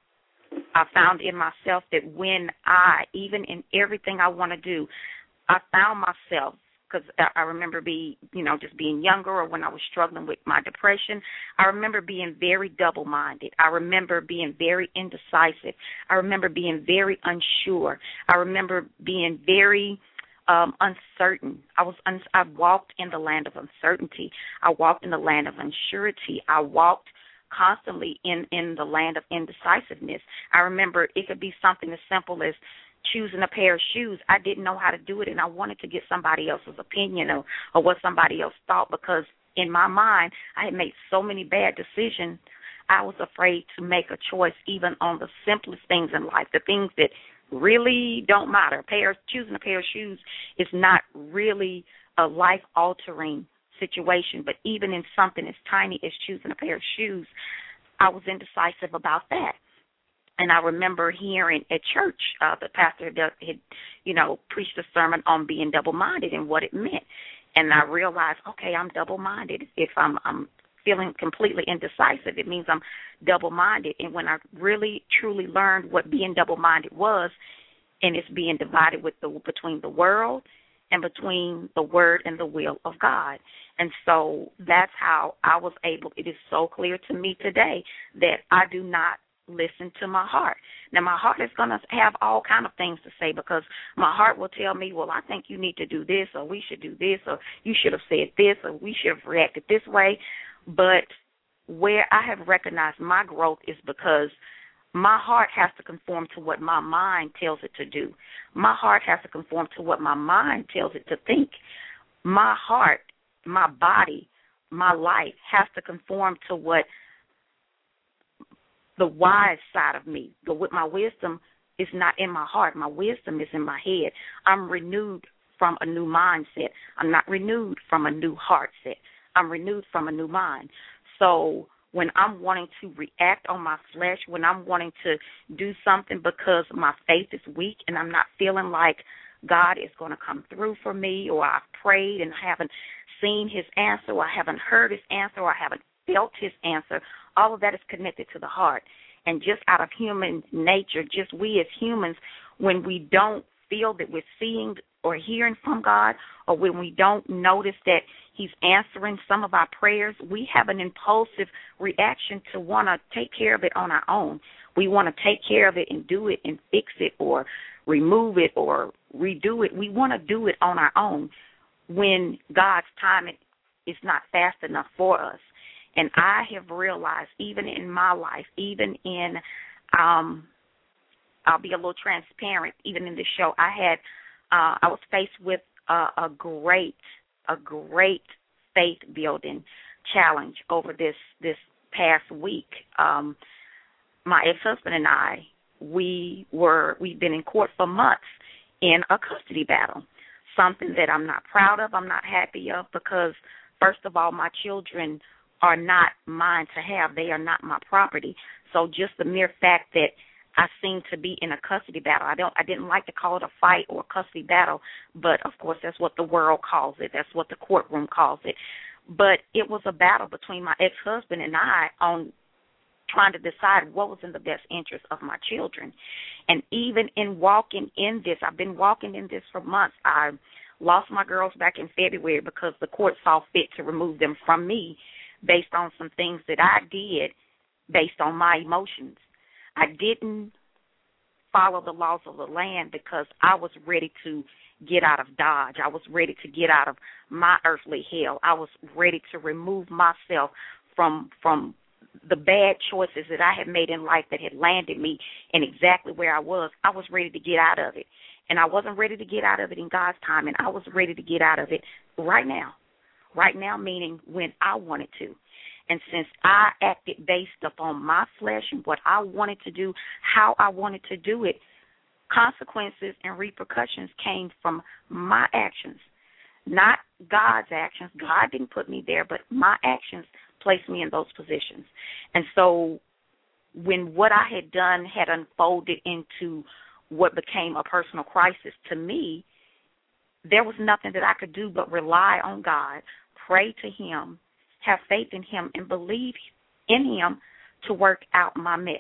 I found in myself that when I, even in everything I want to do, I found myself, because I remember being, you know, just being younger, or when I was struggling with my depression, I remember being very double-minded. I remember being very indecisive. I remember being very unsure. I remember being very um, uncertain. I was un- I walked in the land of uncertainty. I walked in the land of unsurety. I walked constantly in, in the land of indecisiveness. I remember it could be something as simple as choosing a pair of shoes. I didn't know how to do it, and I wanted to get somebody else's opinion or, or what somebody else thought, because in my mind I had made so many bad decisions. I was afraid to make a choice even on the simplest things in life, the things that really don't matter. A pair, choosing a pair of shoes is not really a life-altering situation, but even in something as tiny as choosing a pair of shoes, I was indecisive about that. And I remember hearing at church, uh, the pastor had, you know, preached a sermon on being double-minded and what it meant. And I realized, okay, I'm double-minded. If I'm, I'm feeling completely indecisive, it means I'm double-minded. And when I really, truly learned what being double-minded was, and it's being divided with the, between the world and between the word and the will of God. And so that's how I was able, it is so clear to me today that I do not listen to my heart. Now, my heart is going to have all kind of things to say, because my heart will tell me, well, I think you need to do this, or we should do this, or you should have said this, or we should have reacted this way. But where I have recognized my growth is because my heart has to conform to what my mind tells it to do. My heart has to conform to what my mind tells it to think. My heart, my body, my life has to conform to what the wise side of me, the, with my wisdom is not in my heart. My wisdom is in my head. I'm renewed from a new mindset. I'm not renewed from a new heart set. I'm renewed from a new mind. So when I'm wanting to react on my flesh, when I'm wanting to do something because my faith is weak and I'm not feeling like God is going to come through for me, or I've prayed and haven't seen his answer, or I haven't heard his answer, or I haven't felt his answer, all of that is connected to the heart. And just out of human nature, just we as humans, when we don't feel that we're seeing or hearing from God, or when we don't notice that he's answering some of our prayers, we have an impulsive reaction to want to take care of it on our own. We want to take care of it and do it and fix it or remove it or redo it. We want to do it on our own when God's timing is not fast enough for us. And I have realized, even in my life, even in, um, I'll be a little transparent, even in this show, I had, uh, I was faced with a, a great, a great faith building challenge over this this past week. Um, my ex-husband and I, we were, we've been in court for months in a custody battle, something that I'm not proud of, I'm not happy of, because first of all, my children are not mine to have. They are not my property. So just the mere fact that I seem to be in a custody battle, I don't, I didn't like to call it a fight or a custody battle, but of course that's what the world calls it. That's what the courtroom calls it. But it was a battle between my ex-husband and I on trying to decide what was in the best interest of my children. And even in walking in this, I've been walking in this for months. I lost my girls back in February because the court saw fit to remove them from me based on some things that I did based on my emotions. I didn't follow the laws of the land because I was ready to get out of Dodge. I was ready to get out of my earthly hell. I was ready to remove myself from from the bad choices that I had made in life that had landed me in exactly where I was. I was ready to get out of it. And I wasn't ready to get out of it in God's time, and I was ready to get out of it right now. Right now meaning when I wanted to. And since I acted based upon my flesh and what I wanted to do, how I wanted to do it, consequences and repercussions came from my actions, not God's actions. God didn't put me there, but my actions placed me in those positions. And so when what I had done had unfolded into what became a personal crisis to me, there was nothing that I could do but rely on God, pray to him, have faith in him, and believe in him to work out my mess.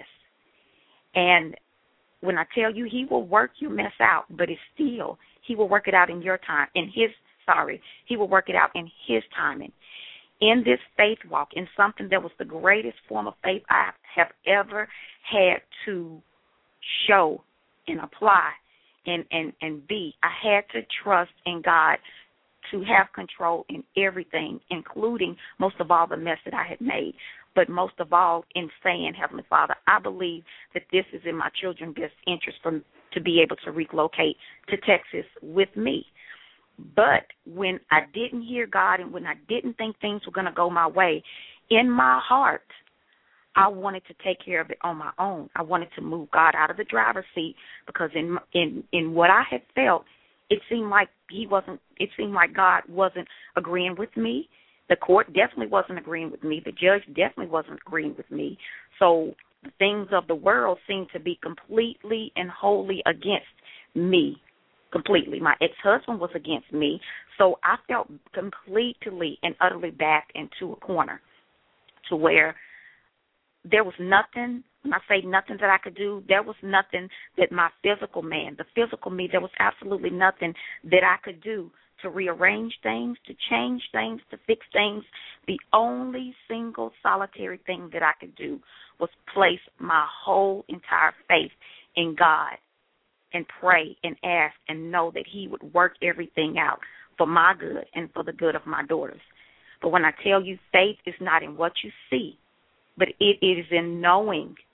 And when I tell you he will work your mess out, but it's still, he will work it out in your time, in his, sorry, he will work it out in his timing. In this faith walk, in something that was the greatest form of faith I have ever had to show and apply and, and, and be, I had to trust in God to have control in everything, including most of all the mess that I had made, but most of all in saying, Heavenly Father, I believe that this is in my children's best interest for to be able to relocate to Texas with me. But when I didn't hear God and when I didn't think things were going to go my way, in my heart, I wanted to take care of it on my own. I wanted to move God out of the driver's seat because in in in what I had felt, it seemed like he wasn't, it seemed like God wasn't agreeing with me. The court definitely wasn't agreeing with me. The judge definitely wasn't agreeing with me. So the things of the world seemed to be completely and wholly against me, completely. My ex-husband was against me. So I felt completely and utterly backed into a corner to where there was nothing. When I say nothing that I could do, there was nothing that my physical man, the physical me, there was absolutely nothing that I could do to rearrange things, to change things, to fix things. The only single solitary thing that I could do was place my whole entire faith in God and pray and ask and know that he would work everything out for my good and for the good of my daughters. But when I tell you faith is not in what you see, but it is in knowing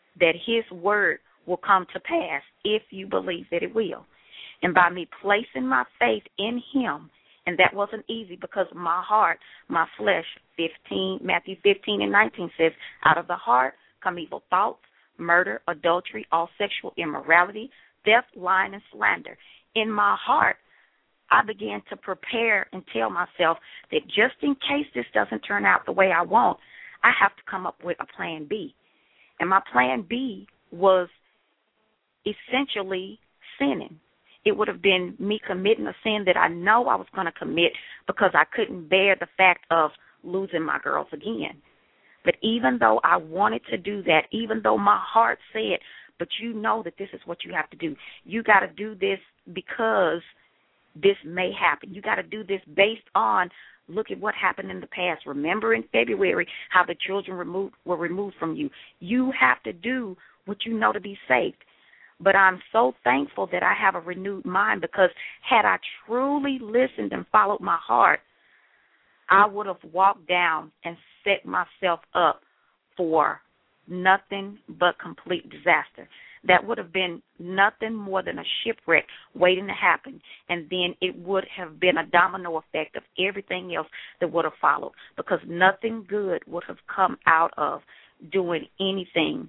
that his word will come to pass if you believe that it will. And by me placing my faith in him, and that wasn't easy because my heart, my flesh, fifteen, Matthew fifteen and nineteen says, out of the heart come evil thoughts, murder, adultery, all sexual immorality, theft, lying, and slander. In my heart, I began to prepare and tell myself that just in case this doesn't turn out the way I want, I have to come up with a plan B. And my plan B was essentially sinning. It would have been me committing a sin that I know I was going to commit because I couldn't bear the fact of losing my girls again. But even though I wanted to do that, even though my heart said, but you know that this is what you have to do. You got to do this because this may happen. You got to do this based on, look at what happened in the past. Remember in February how the children removed, were removed from you. You have to do what you know to be safe. But I'm so thankful that I have a renewed mind, because had I truly listened and followed my heart, I would have walked down and set myself up for nothing but complete disaster. That would have been nothing more than a shipwreck waiting to happen, and then it would have been a domino effect of everything else that would have followed, because nothing good would have come out of doing anything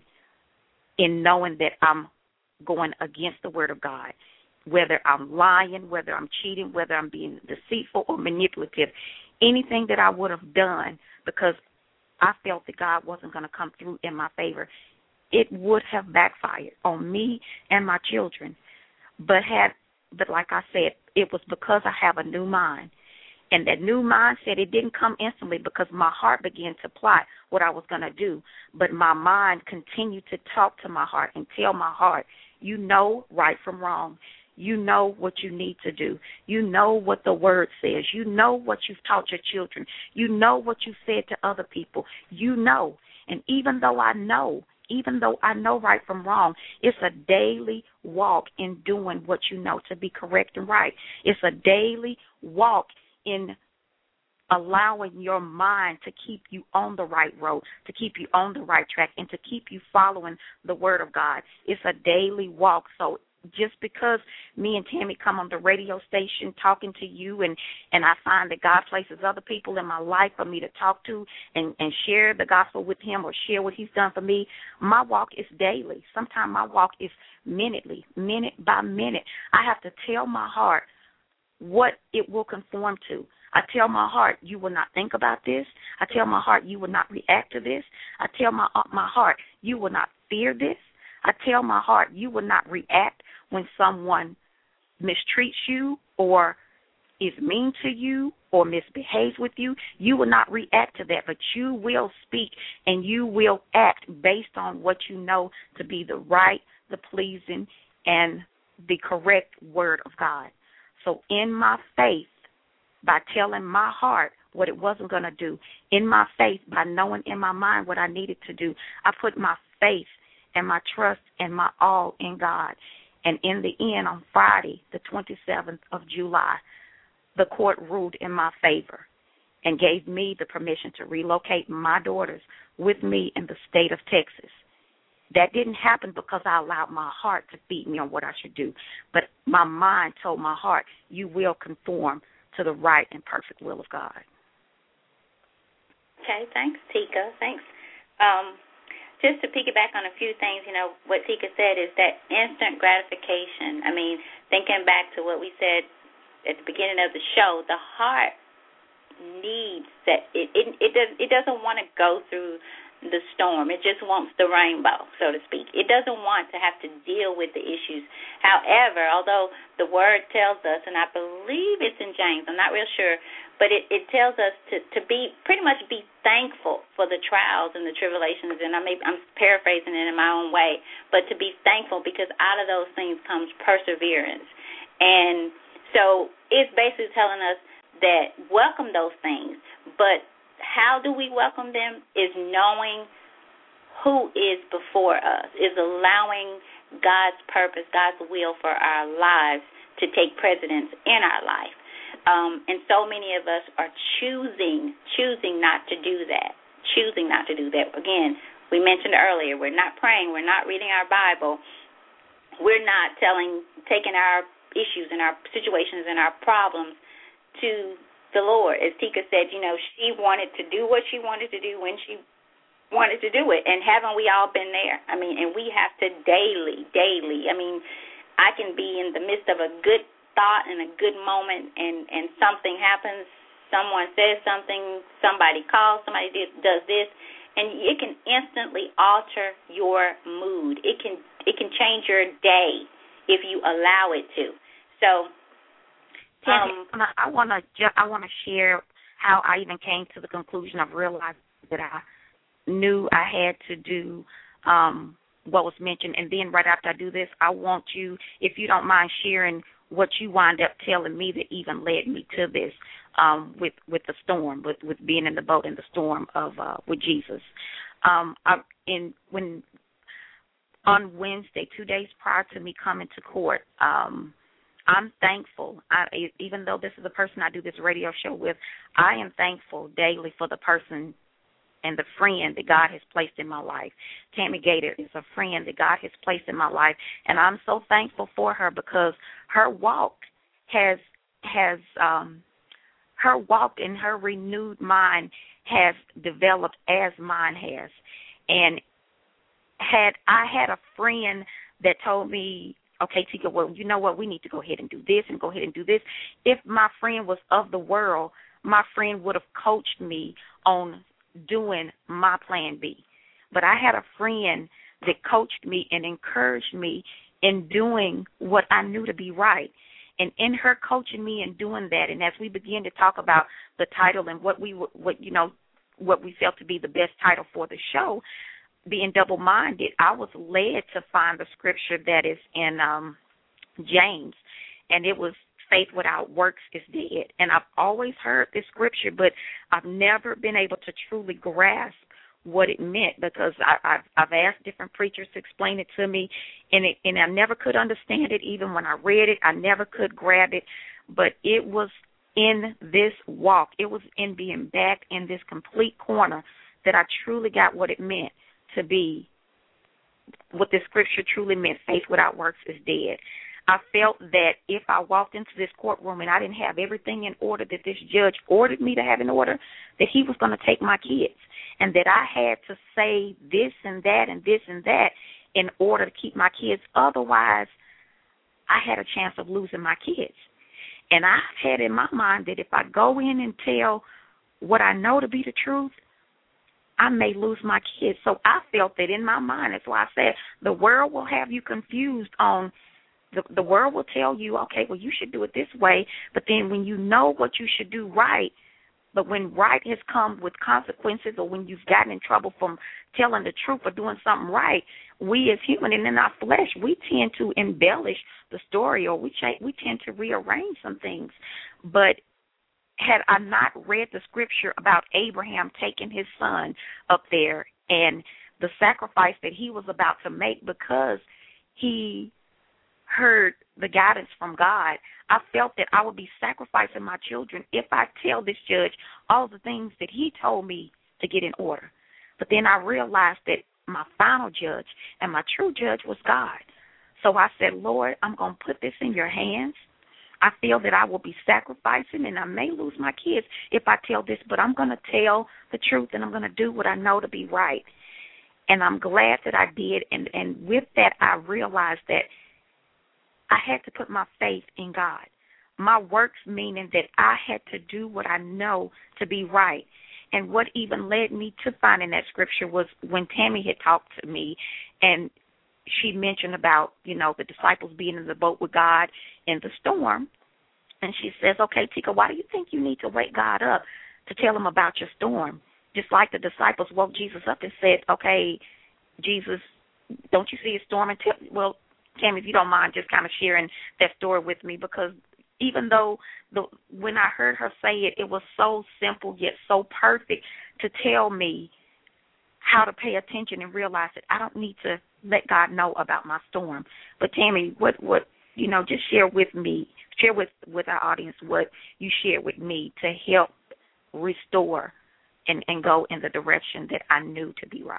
in knowing that I'm going against the word of God, whether I'm lying, whether I'm cheating, whether I'm being deceitful or manipulative, anything that I would have done because I felt that God wasn't going to come through in my favor, it would have backfired on me and my children. But had, but like I said, it was because I have a new mind. And that new mindset, it didn't come instantly because my heart began to plot what I was going to do. But my mind continued to talk to my heart and tell my heart, you know right from wrong. You know what you need to do. You know what the word says. You know what you've taught your children. You know what you said to other people. You know. And even though I know, even though I know right from wrong, it's a daily walk in doing what you know to be correct and right. It's a daily walk in allowing your mind to keep you on the right road, to keep you on the right track, and to keep you following the word of God. It's a daily walk. So just because me and Tammy come on the radio station talking to you, and, and I find that God places other people in my life for me to talk to and, and share the gospel with him or share what he's done for me, my walk is daily. Sometimes my walk is minutely, minute by minute. I have to tell my heart what it will conform to. I tell my heart, you will not think about this. I tell my heart, you will not react to this. I tell my my heart, you will not fear this. I tell my heart, you will not react when someone mistreats you or is mean to you or misbehaves with you. You will not react to that, but you will speak and you will act based on what you know to be the right, the pleasing, and the correct word of God. So in my faith, by telling my heart what it wasn't going to do, in my faith, by knowing in my mind what I needed to do, I put my faith and my trust and my all in God. And in the end, on Friday, the twenty-seventh of July, the court ruled in my favor and gave me the permission to relocate my daughters with me in the state of Texas. That didn't happen because I allowed my heart to feed me on what I should do. But my mind told my heart, you will conform to the right and perfect will of God. Okay, thanks, Tika. Thanks. Um, just to piggyback on a few things, you know, what Tika said is that instant gratification. I mean, thinking back to what we said at the beginning of the show, the heart needs that. It it it, does, it doesn't want to go through the storm. It just wants the rainbow, so to speak. It doesn't want to have to deal with the issues. However, although the word tells us, and I believe it's in James, I'm not real sure, but it, it tells us to, to be pretty much be thankful for the trials and the tribulations, and I may, I'm paraphrasing it in my own way, but to be thankful because out of those things comes perseverance. And so it's basically telling us that welcome those things, but how do we welcome them is knowing who is before us, is allowing God's purpose, God's will for our lives to take precedence in our life. Um, and so many of us are choosing, choosing not to do that, choosing not to do that. Again, we mentioned earlier, we're not praying, we're not reading our Bible, we're not telling, taking our issues and our situations and our problems to the Lord. As Tika said, you know, she wanted to do what she wanted to do when she wanted to do it. And haven't we all been there? I mean, and we have to daily, daily. I mean, I can be in the midst of a good thought and a good moment, and, and something happens, someone says something, somebody calls, somebody did, does this, and it can instantly alter your mood. It can it can change your day if you allow it to. So, um, I want to I want to share how I even came to the conclusion of realizing that I knew I had to do um, what was mentioned, and then right after I do this, I want you, if you don't mind, sharing what you wind up telling me that even led me to this um, with with the storm, with, with being in the boat in the storm of uh, with Jesus. Um, I, in when on Wednesday, two days prior to me coming to court, um, I'm thankful. I, even though this is the person I do this radio show with, I am thankful daily for the person and the friend that God has placed in my life. Tammy Gator is a friend that God has placed in my life, and I'm so thankful for her because her walk has has um, her walk and her renewed mind has developed as mine has. And had I had a friend that told me, okay, Tika, well, you know what, we need to go ahead and do this and go ahead and do this. If my friend was of the world, my friend would have coached me on doing my plan B. But I had a friend that coached me and encouraged me in doing what I knew to be right. And in her coaching me and doing that, and as we begin to talk about the title and what we what you know what we felt to be the best title for the show, being double-minded, I was led to find the scripture that is in um, James, and it was faith without works is dead. And I've always heard this scripture, but I've never been able to truly grasp what it meant because I, I've, I've asked different preachers to explain it to me, and it, and I never could understand it. Even when I read it, I never could grab it. But it was in this walk, it was in being back in this complete corner that I truly got what it meant to be, what the scripture truly meant, faith without works is dead. I felt that if I walked into this courtroom and I didn't have everything in order that this judge ordered me to have in order, that he was going to take my kids, and that I had to say this and that and this and that in order to keep my kids. Otherwise, I had a chance of losing my kids. And I've had in my mind that if I go in and tell what I know to be the truth, I may lose my kids. So I felt that in my mind. That's why I said the world will have you confused on, the, the world will tell you, okay, well, you should do it this way. But then when you know what you should do right, but when right has come with consequences, or when you've gotten in trouble from telling the truth or doing something right, we as human and in our flesh, we tend to embellish the story, or we ch- we tend to rearrange some things. But had I not read the scripture about Abraham taking his son up there and the sacrifice that he was about to make because he heard the guidance from God, I felt that I would be sacrificing my children if I tell this judge all the things that he told me to get in order. But then I realized that my final judge and my true judge was God. So I said, Lord, I'm going to put this in your hands. I feel that I will be sacrificing and I may lose my kids if I tell this, but I'm going to tell the truth and I'm going to do what I know to be right. And I'm glad that I did. And, and with that, I realized that I had to put my faith in God. My works meaning that I had to do what I know to be right. And what even led me to finding that scripture was when Tammy had talked to me and she mentioned about, you know, the disciples being in the boat with God in the storm. And she says, okay, Tika, why do you think you need to wake God up to tell him about your storm? Just like the disciples woke Jesus up and said, okay, Jesus, don't you see a storm? And tell, well, Tammy, if you don't mind just kind of sharing that story with me, because even though the when I heard her say it, it was so simple yet so perfect to tell me how to pay attention and realize that I don't need to let God know about my storm. But Tammy, what, what you know, just share with me, share with, with our audience what you shared with me to help restore and, and go in the direction that I knew to be right.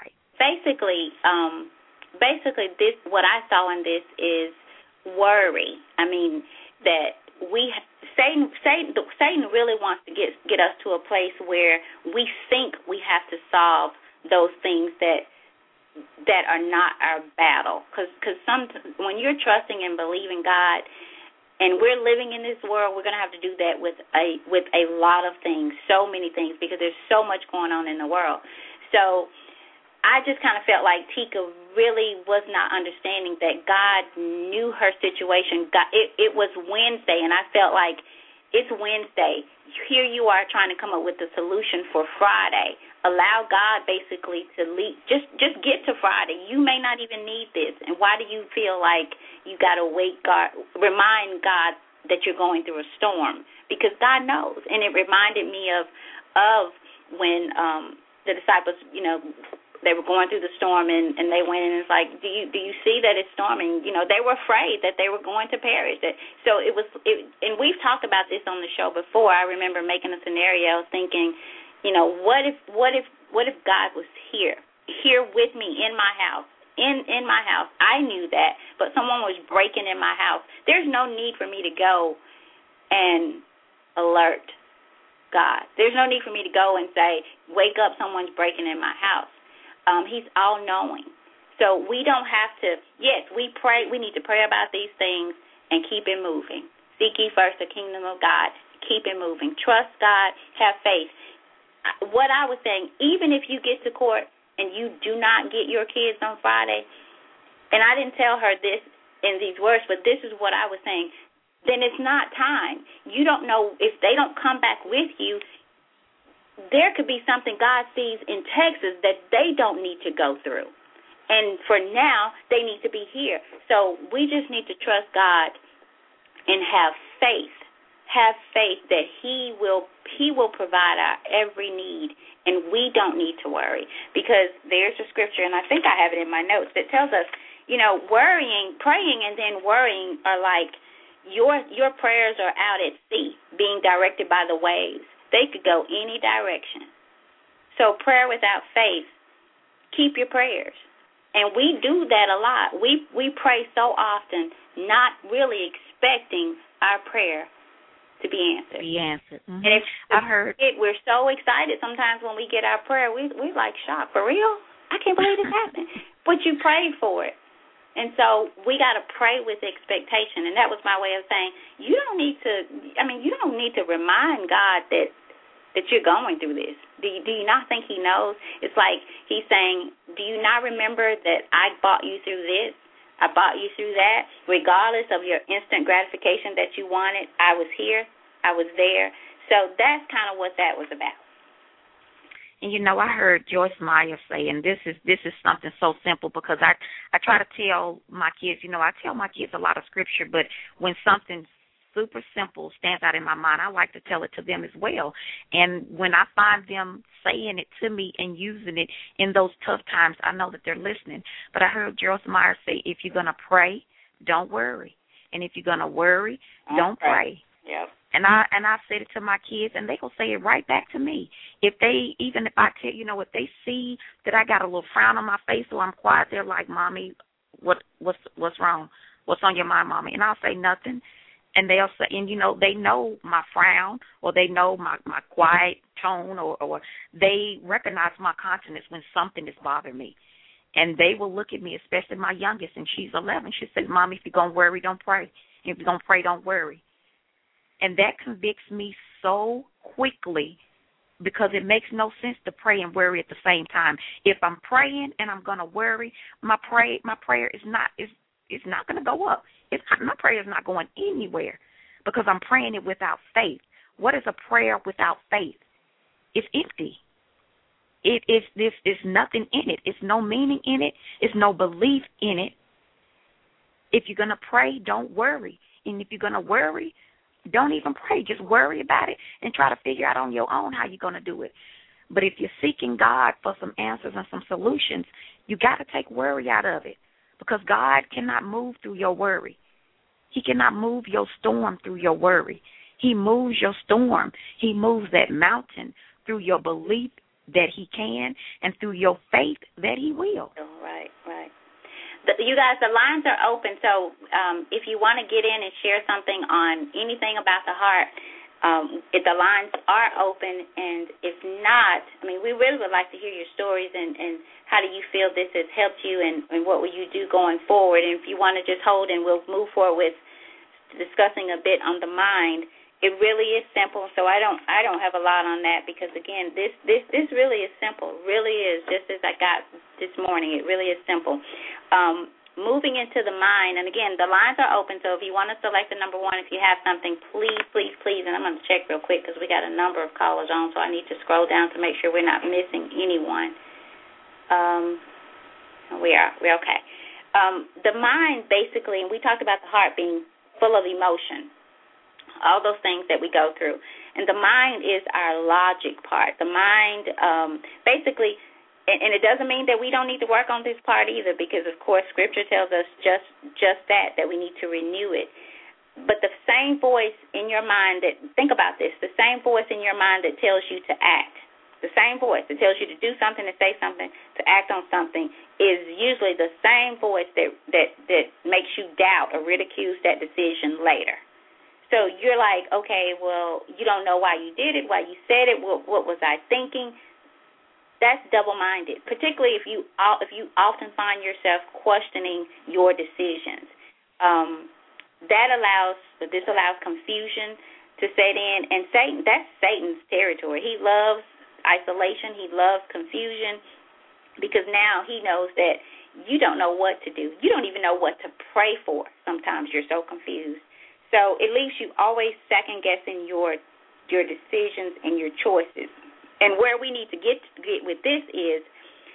basically, um, basically, this what I saw in this is worry. I mean that we Satan Satan Satan really wants to get get us to a place where we think we have to solve those things that that are not our battle. Because because some when you're trusting and believing God, and we're living in this world, we're going to have to do that with a with a lot of things, so many things, because there's so much going on in the world. So I just kind of felt like Tika really was not understanding that God knew her situation. God, it, it was Wednesday, and I felt like it's Wednesday. Here you are trying to come up with a solution for Friday. Allow God basically to lead. Just, just get to Friday. You may not even need this. And why do you feel like you got to wait? God, remind God that you're going through a storm, because God knows. And it reminded me of of when um, the disciples, you know, they were going through the storm, and, and they went in and it's like, do you do you see that it's storming? You know, they were afraid that they were going to perish. That, so it was, it, and we've talked about this on the show before. I remember making a scenario thinking, you know, what if what if what if God was here, here with me in my house, in in my house? I knew that, but someone was breaking in my house. There's no need for me to go and alert God. There's no need for me to go and say, wake up, someone's breaking in my house. Um, he's all-knowing. So we don't have to, yes, we pray. We need to pray about these things and keep it moving. Seek ye first the kingdom of God. Keep it moving. Trust God. Have faith. What I was saying, even if you get to court and you do not get your kids on Friday, and I didn't tell her this in these words, but this is what I was saying, then it's not time. You don't know if they don't come back with you. There could be something God sees in Texas that they don't need to go through. And for now, they need to be here. So we just need to trust God and have faith. Have faith that He will He will provide our every need, and we don't need to worry. Because there's a scripture, and I think I have it in my notes, that tells us, you know, worrying, praying and then worrying are like your your prayers are out at sea, being directed by the waves. They could go any direction. So prayer without faith, keep your prayers. And we do that a lot. We we pray so often, not really expecting our prayer to be answered. Be answered. Mm-hmm. And if I've heard it, we're so excited sometimes when we get our prayer, we we like shocked. For real? I can't believe this happened. But you prayed for it. And so we got to pray with expectation. And that was my way of saying, you don't need to, I mean, you don't need to remind God that that you're going through this. Do you, do you not think He knows? It's like He's saying, do you not remember that I brought you through this? I brought you through that. Regardless of your instant gratification that you wanted, I was here. I was there. So that's kind of what that was about. And, you know, I heard Joyce Meyer say, and this is this is something so simple, because I, I try to tell my kids, you know, I tell my kids a lot of scripture, but when something super simple stands out in my mind, I like to tell it to them as well. And when I find them saying it to me and using it in those tough times, I know that they're listening. But I heard Joyce Meyer say, if you're going to pray, don't worry. And if you're going to worry, don't pray. pray. Yep. And I and I said it to my kids, and they will say it right back to me. If they, even if I tell, you know, if they see that I got a little frown on my face or I'm quiet, they're like, Mommy, what what's what's wrong? What's on your mind, Mommy? And I'll say nothing. And they'll say, and, you know, they know my frown, or they know my, my quiet tone, or, or they recognize my countenance when something is bothering me. And they will look at me, especially my youngest, and she's eleven. She says, Mommy, if you're going to worry, don't pray. If you're going to pray, don't worry. And that convicts me so quickly, because it makes no sense to pray and worry at the same time. If I'm praying and I'm going to worry, my pray my prayer is not is is not going to go up. It's not, my prayer is not going anywhere, because I'm praying it without faith. What is a prayer without faith? It's empty. It is this is nothing in it. It's no meaning in it. It's no belief in it. If you're going to pray, don't worry. And if you're going to worry, don't even pray. Just worry about it and try to figure out on your own how you're going to do it. But if you're seeking God for some answers and some solutions, you got to take worry out of it, because God cannot move through your worry. He cannot move your storm through your worry. He moves your storm. He moves that mountain through your belief that he can, and through your faith that he will. Oh, right, right. The, you guys, the lines are open, so um, if you want to get in and share something on anything about the heart, um, if the lines are open, and if not, I mean, we really would like to hear your stories and, and how do you feel this has helped you, and, and what will you do going forward. And if you want to just hold, and we'll move forward with discussing a bit on the mind. It really is simple, so I don't I don't have a lot on that because, again, this, this, this really is simple, really is, just as I got this morning. It really is simple. Um, moving into the mind, and, again, the lines are open, so if you want to select the number one, if you have something, please, please, please, and I'm going to check real quick because we got a number of callers on, so I need to scroll down to make sure we're not missing anyone. Um, we are. We're okay. Um, the mind, basically, and we talked about the heart being full of emotion, all those things that we go through. And the mind is our logic part. The mind, um, basically, and, and it doesn't mean that we don't need to work on this part either because, of course, Scripture tells us just just that, that we need to renew it. But the same voice in your mind that, think about this, the same voice in your mind that tells you to act, the same voice that tells you to do something, to say something, to act on something, is usually the same voice that, that, that makes you doubt or ridicule that decision later. So you're like, okay, well, you don't know why you did it, why you said it, what, what was I thinking? That's double-minded, particularly if you if you often find yourself questioning your decisions. Um, that allows, this allows confusion to set in, and Satan, that's Satan's territory. He loves isolation, he loves confusion, because now he knows that you don't know what to do. You don't even know what to pray for. Sometimes you're so confused. So it leaves you always second-guessing your your decisions and your choices. And where we need to get, get with this is,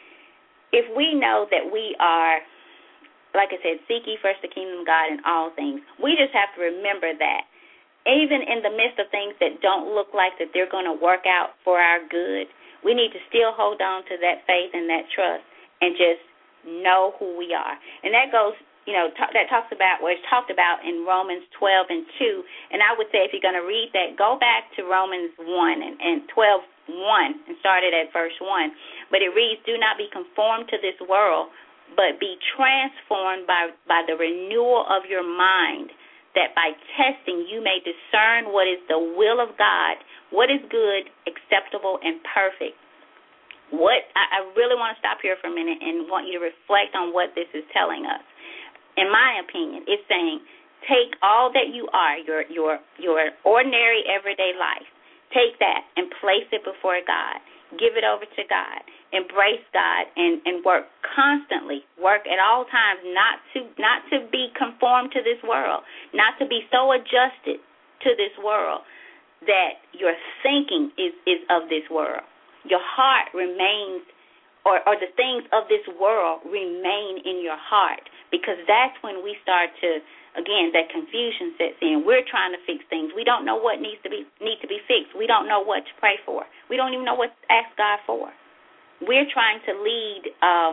if we know that we are, like I said, seek ye first the kingdom of God in all things, we just have to remember that. Even in the midst of things that don't look like that they're going to work out for our good, we need to still hold on to that faith and that trust and just know who we are. And that goes, you know, talk, that talks about, where it's talked about in Romans twelve and two. And I would say if you're going to read that, go back to Romans one and, and twelve one and start it at verse one. But it reads, do not be conformed to this world, but be transformed by, by the renewal of your mind, that by testing you may discern what is the will of God, what is good, acceptable, and perfect. What I, I really want to stop here for a minute and want you to reflect on what this is telling us. In my opinion, it's saying take all that you are, your your your ordinary everyday life, take that and place it before God. Give it over to God. Embrace God and, and work constantly. Work at all times not to not to be conformed to this world, not to be so adjusted to this world that your thinking is, is of this world. Your heart remains, or, or the things of this world remain in your heart, because that's when we start to, again, that confusion sets in. We're trying to fix things. We don't know what needs to be need to be fixed. We don't know what to pray for. We don't even know what to ask God for. We're trying to lead um,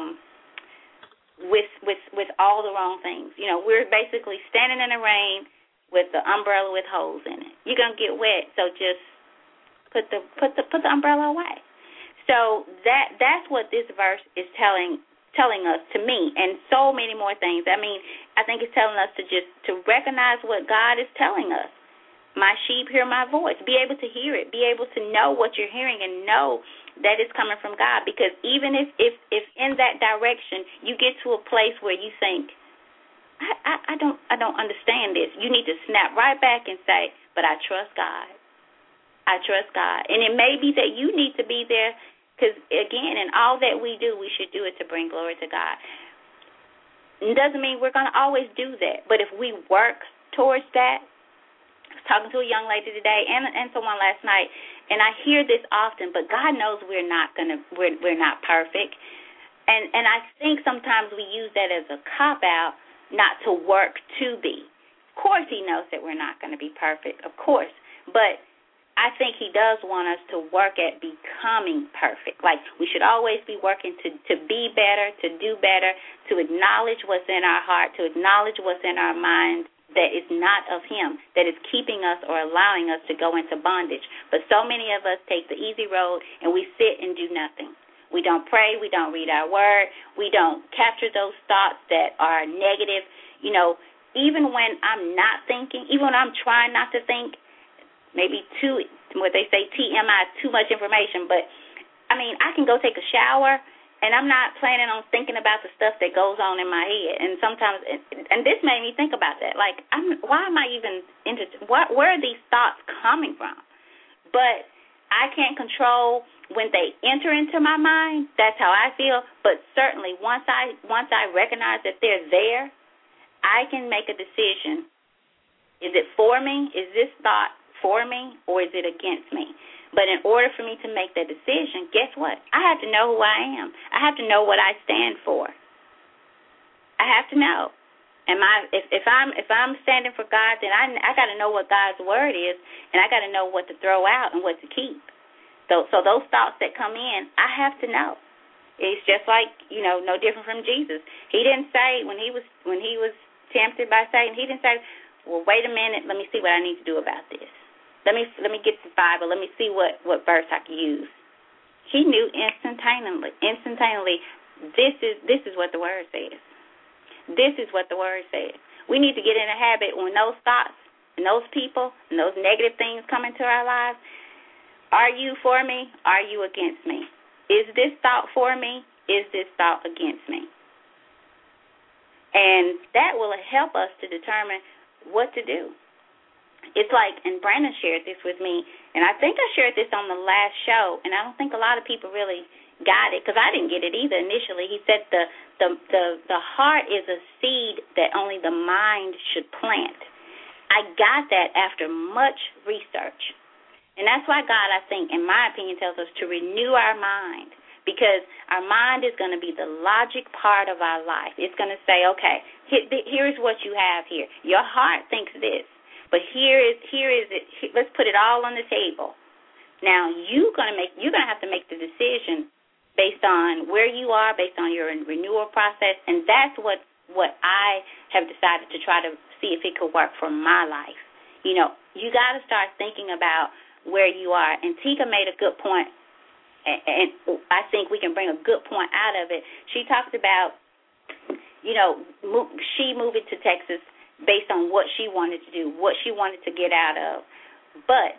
with with with all the wrong things. You know, we're basically standing in the rain with the umbrella with holes in it. You're gonna get wet, so just put the put the put the umbrella away. So that that's what this verse is telling telling us, to me, and so many more things. I mean, I think it's telling us to just to recognize what God is telling us. My sheep hear my voice. Be able to hear it. Be able to know what you're hearing and know that it's coming from God. Because even if if, if in that direction you get to a place where you think, I, I, I don't I don't understand this, you need to snap right back and say, but I trust God. I trust God. And it may be that you need to be there, because, again, in all that we do, we should do it to bring glory to God. It doesn't mean we're going to always do that. But if we work towards that, I was talking to a young lady today and and someone last night, and I hear this often, but God knows we're not going to, we're, we're not perfect. And, and I think sometimes we use that as a cop-out not to work to be. Of course he knows that we're not going to be perfect, of course. But I think he does want us to work at becoming perfect. Like, we should always be working to, to be better, to do better, to acknowledge what's in our heart, to acknowledge what's in our mind that is not of him, that is keeping us or allowing us to go into bondage. But so many of us take the easy road, and we sit and do nothing. We don't pray. We don't read our word. We don't capture those thoughts that are negative. You know, even when I'm not thinking, even when I'm trying not to think, maybe too, what they say, T M I, too much information. But, I mean, I can go take a shower, and I'm not planning on thinking about the stuff that goes on in my head. And sometimes, and this made me think about that. Like, I'm, why am I even interested? Where, where are these thoughts coming from? But I can't control when they enter into my mind. That's how I feel. But certainly, once I once I recognize that they're there, I can make a decision. Is it for me? Is this thought for me, or is it against me? But in order for me to make that decision, guess what? I have to know who I am. I have to know what I stand for. I have to know. Am I if, if I'm if I'm standing for God, then I I got to know what God's word is, and I got to know what to throw out and what to keep. So so those thoughts that come in, I have to know. It's just like, you know, no different from Jesus. He didn't say when he was when he was tempted by Satan, he didn't say, well, wait a minute, let me see what I need to do about this. Let me let me get the Bible. Let me see what, what verse I can use. He knew instantaneously. Instantaneously, this is this is what the word says. This is what the word says. We need to get in a habit when those thoughts and those people and those negative things come into our lives. Are you for me? Are you against me? Is this thought for me? Is this thought against me? And that will help us to determine what to do. It's like, and Brandon shared this with me, and I think I shared this on the last show, and I don't think a lot of people really got it, because I didn't get it either initially. He said the, the, the, the heart is a seed that only the mind should plant. I got that after much research. And that's why God, I think, in my opinion, tells us to renew our mind, because our mind is going to be the logic part of our life. It's going to say, okay, here's what you have here. Your heart thinks this. But here is here is it. Let's put it all on the table. Now you're gonna make you're gonna have to make the decision based on where you are, based on your renewal process, and that's what what I have decided to try to see if it could work for my life. You know, you got to start thinking about where you are. And Tika made a good point, and, and I think we can bring a good point out of it. She talked about, you know, move, she moving to Texas based on what she wanted to do, what she wanted to get out of. But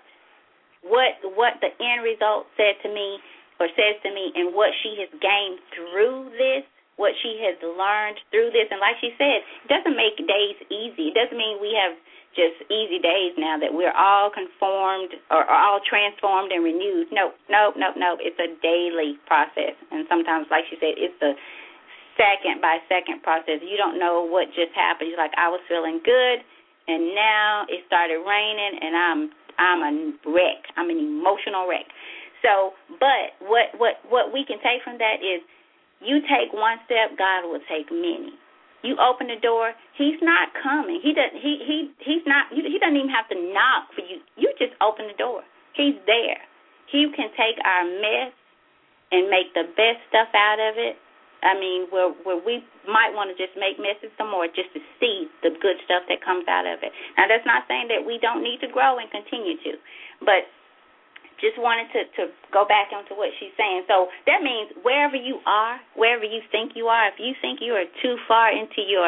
what what the end result said to me, or says to me, and what she has gained through this, what she has learned through this, and like she said, it doesn't make days easy. It doesn't mean we have just easy days now, that we're all conformed or, or all transformed and renewed. No, no, no, no. It's a daily process. And sometimes, like she said, it's a second by second process. You don't know what just happened. You're like, I was feeling good, and now it started raining, and I'm I'm a wreck. I'm an emotional wreck. So, but what what what we can take from that is, you take one step, God will take many. You open the door, He's not coming. He doesn't. He he he's not. He doesn't even have to knock for you. You just open the door. He's there. He can take our mess and make the best stuff out of it. I mean, where where we might want to just make messes some more, just to see the good stuff that comes out of it. Now, that's not saying that we don't need to grow and continue to, but just wanted to, to go back onto what she's saying. So that means wherever you are, wherever you think you are, if you think you are too far into your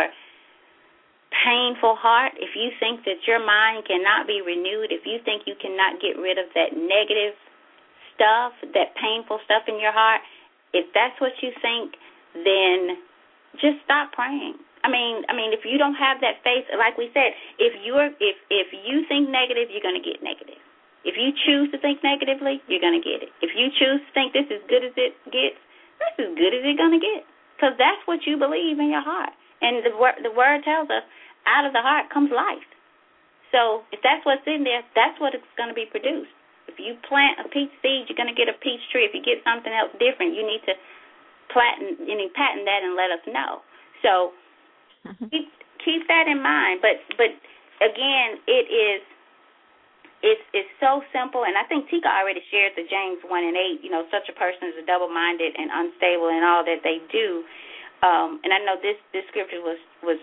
painful heart, if you think that your mind cannot be renewed, if you think you cannot get rid of that negative stuff, that painful stuff in your heart, if that's what you think, then just stop praying. I mean, I mean, if you don't have that faith, like we said, if you're if if you think negative, you're going to get negative. If you choose to think negatively, you're going to get it. If you choose to think this is good as it gets, that's as good as it's going to get, because that's what you believe in your heart. And the word the word tells us, out of the heart comes life. So if that's what's in there, that's what it's going to be produced. If you plant a peach seed, you're going to get a peach tree. If you get something else different, you need to patent, you know, patent that and let us know. So mm-hmm. keep keep that in mind. But but again, it is it's it's so simple. And I think Tika already shared the James one and eight. You know, such a person is a double-minded and unstable in all that they do. Um, and I know this this scripture was was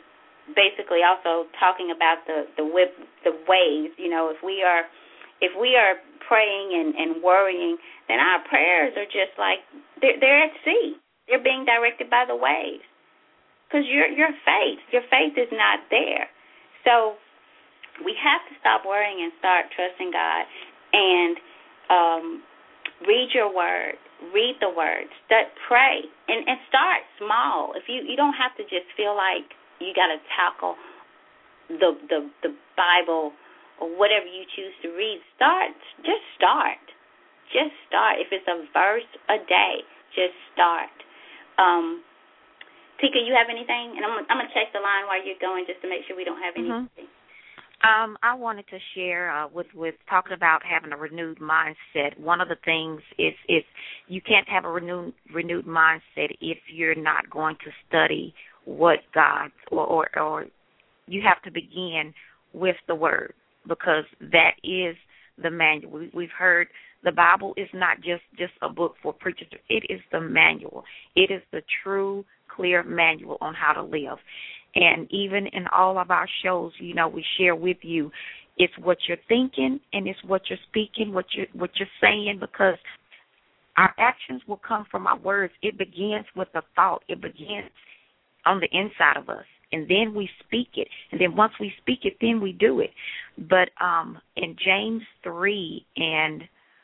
basically also talking about the the whip, the waves. You know, if we are if we are praying and, and worrying, then our prayers are just like they're, they're at sea. They're being directed by the waves because your your faith your faith is not there. So we have to stop worrying and start trusting God and um, read your word. Read the word. Start, pray and, and start small. If you, you don't have to just feel like you got to tackle the, the the Bible or whatever you choose to read. Start. Just start. Just start. If it's a verse a day, just start. Um, Tika, you have anything? And I'm, I'm going to check the line while you're going just to make sure we don't have anything. Mm-hmm. Um, I wanted to share uh, with with talking about having a renewed mindset. One of the things is is you can't have a renewed renewed mindset if you're not going to study what God or or, or you have to begin with the Word, because that is the manual. We, we've heard the Bible is not just, just a book for preachers. It is the manual. It is the true, clear manual on how to live. And even in all of our shows, you know, we share with you, it's what you're thinking and it's what you're speaking, what you're, what you're saying, because our actions will come from our words. It begins with a thought. It begins on the inside of us. And then we speak it. And then once we speak it, then we do it. But um, in James three and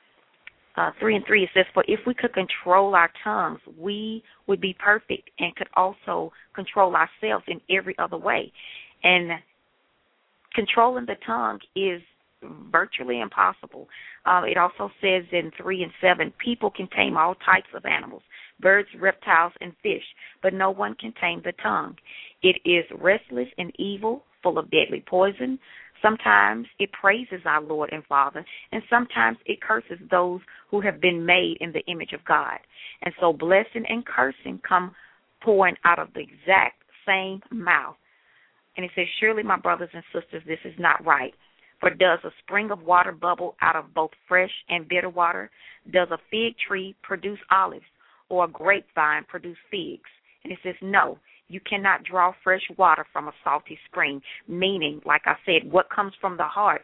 uh, three and three, it says, "For if we could control our tongues, we would be perfect and could also control ourselves in every other way." And controlling the tongue is virtually impossible. Uh, it also says in three and seven, "People can tame all types of animals, birds, reptiles, and fish, but no one can tame the tongue. It is restless and evil, full of deadly poison. Sometimes it praises our Lord and Father, and sometimes it curses those who have been made in the image of God. And so blessing and cursing come pouring out of the exact same mouth." And it says, "Surely, my brothers and sisters, this is not right. For does a spring of water bubble out of both fresh and bitter water? Does a fig tree produce olives, or a grapevine produce figs?" And it says, "No, you cannot draw fresh water from a salty spring," meaning, like I said, what comes from the heart.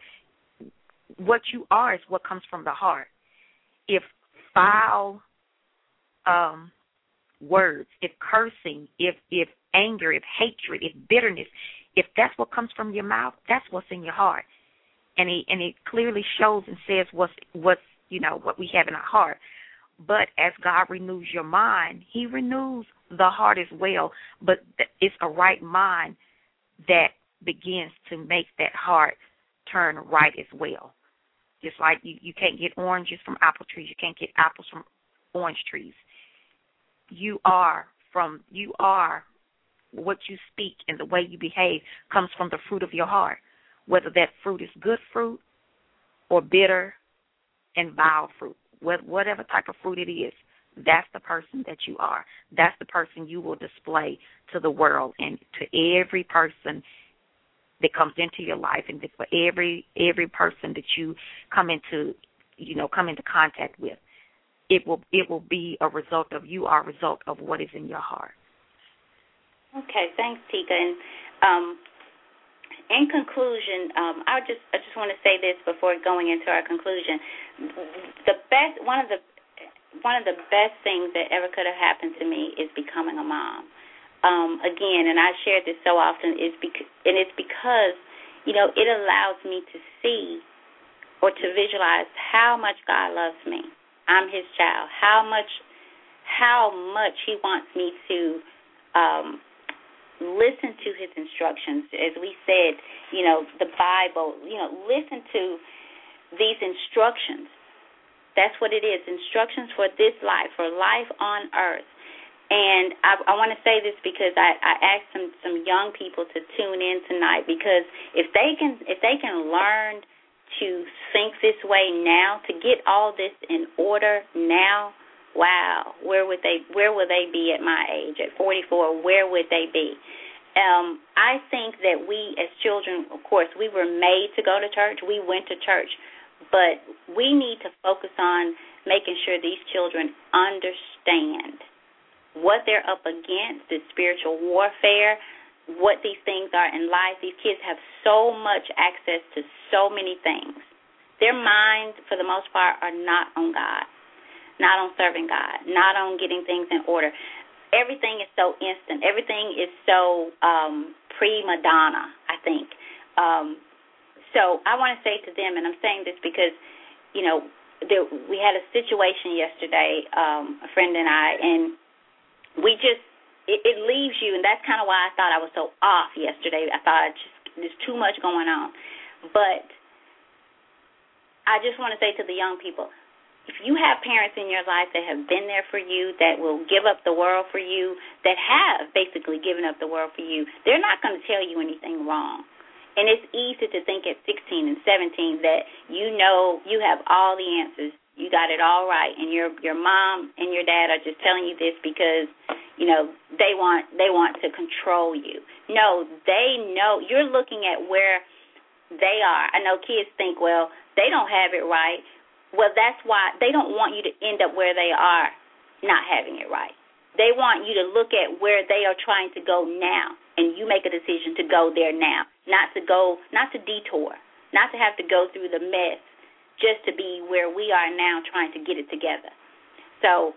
What you are is what comes from the heart. If foul um, words, if cursing, if if anger, if hatred, if bitterness, if that's what comes from your mouth, that's what's in your heart. And he and it clearly shows and says what's what's you know what we have in our heart. But as God renews your mind, He renews the heart as well. But it's a right mind that begins to make that heart turn right as well. Just like you, you can't get oranges from apple trees, you can't get apples from orange trees. You are from you are what you speak and the way you behave comes from the fruit of your heart. Whether that fruit is good fruit or bitter and vile fruit, whatever type of fruit it is, that's the person that you are. That's the person you will display to the world and to every person that comes into your life, and for every every person that you come into, you know, come into contact with. It will it will be a result of you are a result of what is in your heart. Okay, thanks, Tika. And um, in conclusion, um, I just I just want to say this before going into our conclusion. The best one of the one of the best things that ever could have happened to me is becoming a mom. Um, again, and I shared this so often, is bec- and it's because, you know, it allows me to see or to visualize how much God loves me. I'm His child. How much, how much He wants me to um, listen to His instructions. As we said, you know, the Bible, you know, listen to these instructions. That's what it is, instructions for this life, for life on earth. And I, I want to say this because I, I asked some, some young people to tune in tonight, because if they can if they can learn to think this way now, to get all this in order now, wow, where would they where would they be at my age, at forty-four? Where would they be? Um, I think that we as children, of course, we were made to go to church. We went to church. But we need to focus on making sure these children understand what they're up against, the spiritual warfare, what these things are in life. These kids have so much access to so many things. Their minds, for the most part, are not on God, not on serving God, not on getting things in order. Everything is so instant. Everything is so um, prima donna, I think. Um, so I want to say to them, and I'm saying this because, you know, there, we had a situation yesterday, um, a friend and I, and we just, it, it leaves you, and that's kind of why I thought I was so off yesterday. I thought just, there's too much going on. But I just want to say to the young people, if you have parents in your life that have been there for you, that will give up the world for you, that have basically given up the world for you, they're not going to tell you anything wrong. And it's easy to think at sixteen and seventeen that you know you have all the answers, you got it all right, and your your mom and your dad are just telling you this because, you know, they want they want to control you. No, they know. You're looking at where they are. I know kids think, well, they don't have it right. Well, that's why they don't want you to end up where they are not having it right. They want you to look at where they are trying to go now, and you make a decision to go there now, not to go, not to detour, not to have to go through the mess just to be where we are now trying to get it together. So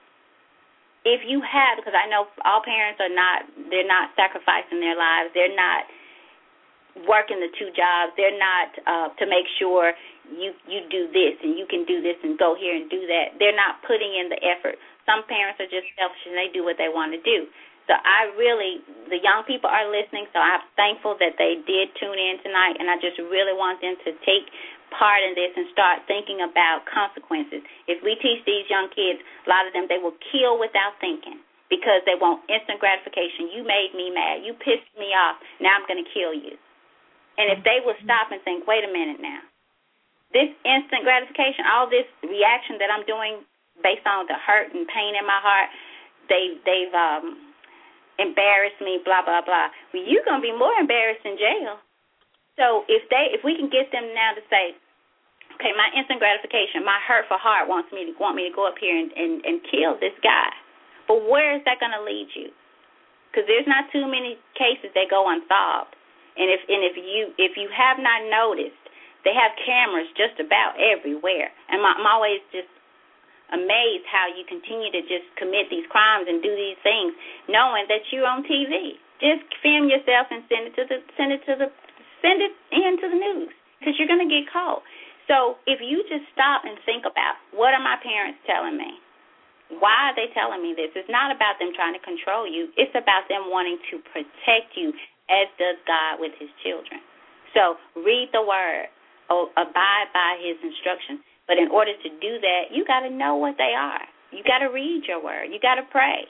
if you have, because I know all parents are not, they're not sacrificing their lives, they're not working the two jobs, they're not uh, to make sure you you do this and you can do this and go here and do that. They're not putting in the effort. Some parents are just selfish and they do what they want to do. So I really, the young people are listening, so I'm thankful that they did tune in tonight, and I just really want them to take part in this and start thinking about consequences. If we teach these young kids, a lot of them, they will kill without thinking because they want instant gratification. You made me mad. You pissed me off. Now I'm going to kill you. And if they will stop and think, wait a minute now, this instant gratification, all this reaction that I'm doing based on the hurt and pain in my heart, they, they've um, embarrassed me, blah, blah, blah. Well, you're going to be more embarrassed in jail. So if they, if we can get them now to say, okay, my instant gratification, my hurtful heart wants me to want me to go up here and, and, and kill this guy, but where is that going to lead you? Because there's not too many cases that go unsolved. And if and if you if you have not noticed, they have cameras just about everywhere. And I'm always just amazed how you continue to just commit these crimes and do these things, knowing that you're on T V. Just film yourself and send it to the send it to the send it into the news because you're going to get caught. So if you just stop and think about, what are my parents telling me? Why are they telling me this? It's not about them trying to control you. It's about them wanting to protect you, as does God with his children. So read the word, abide by his instructions. But in order to do that, you got to know what they are. You got to read your word. You got to pray.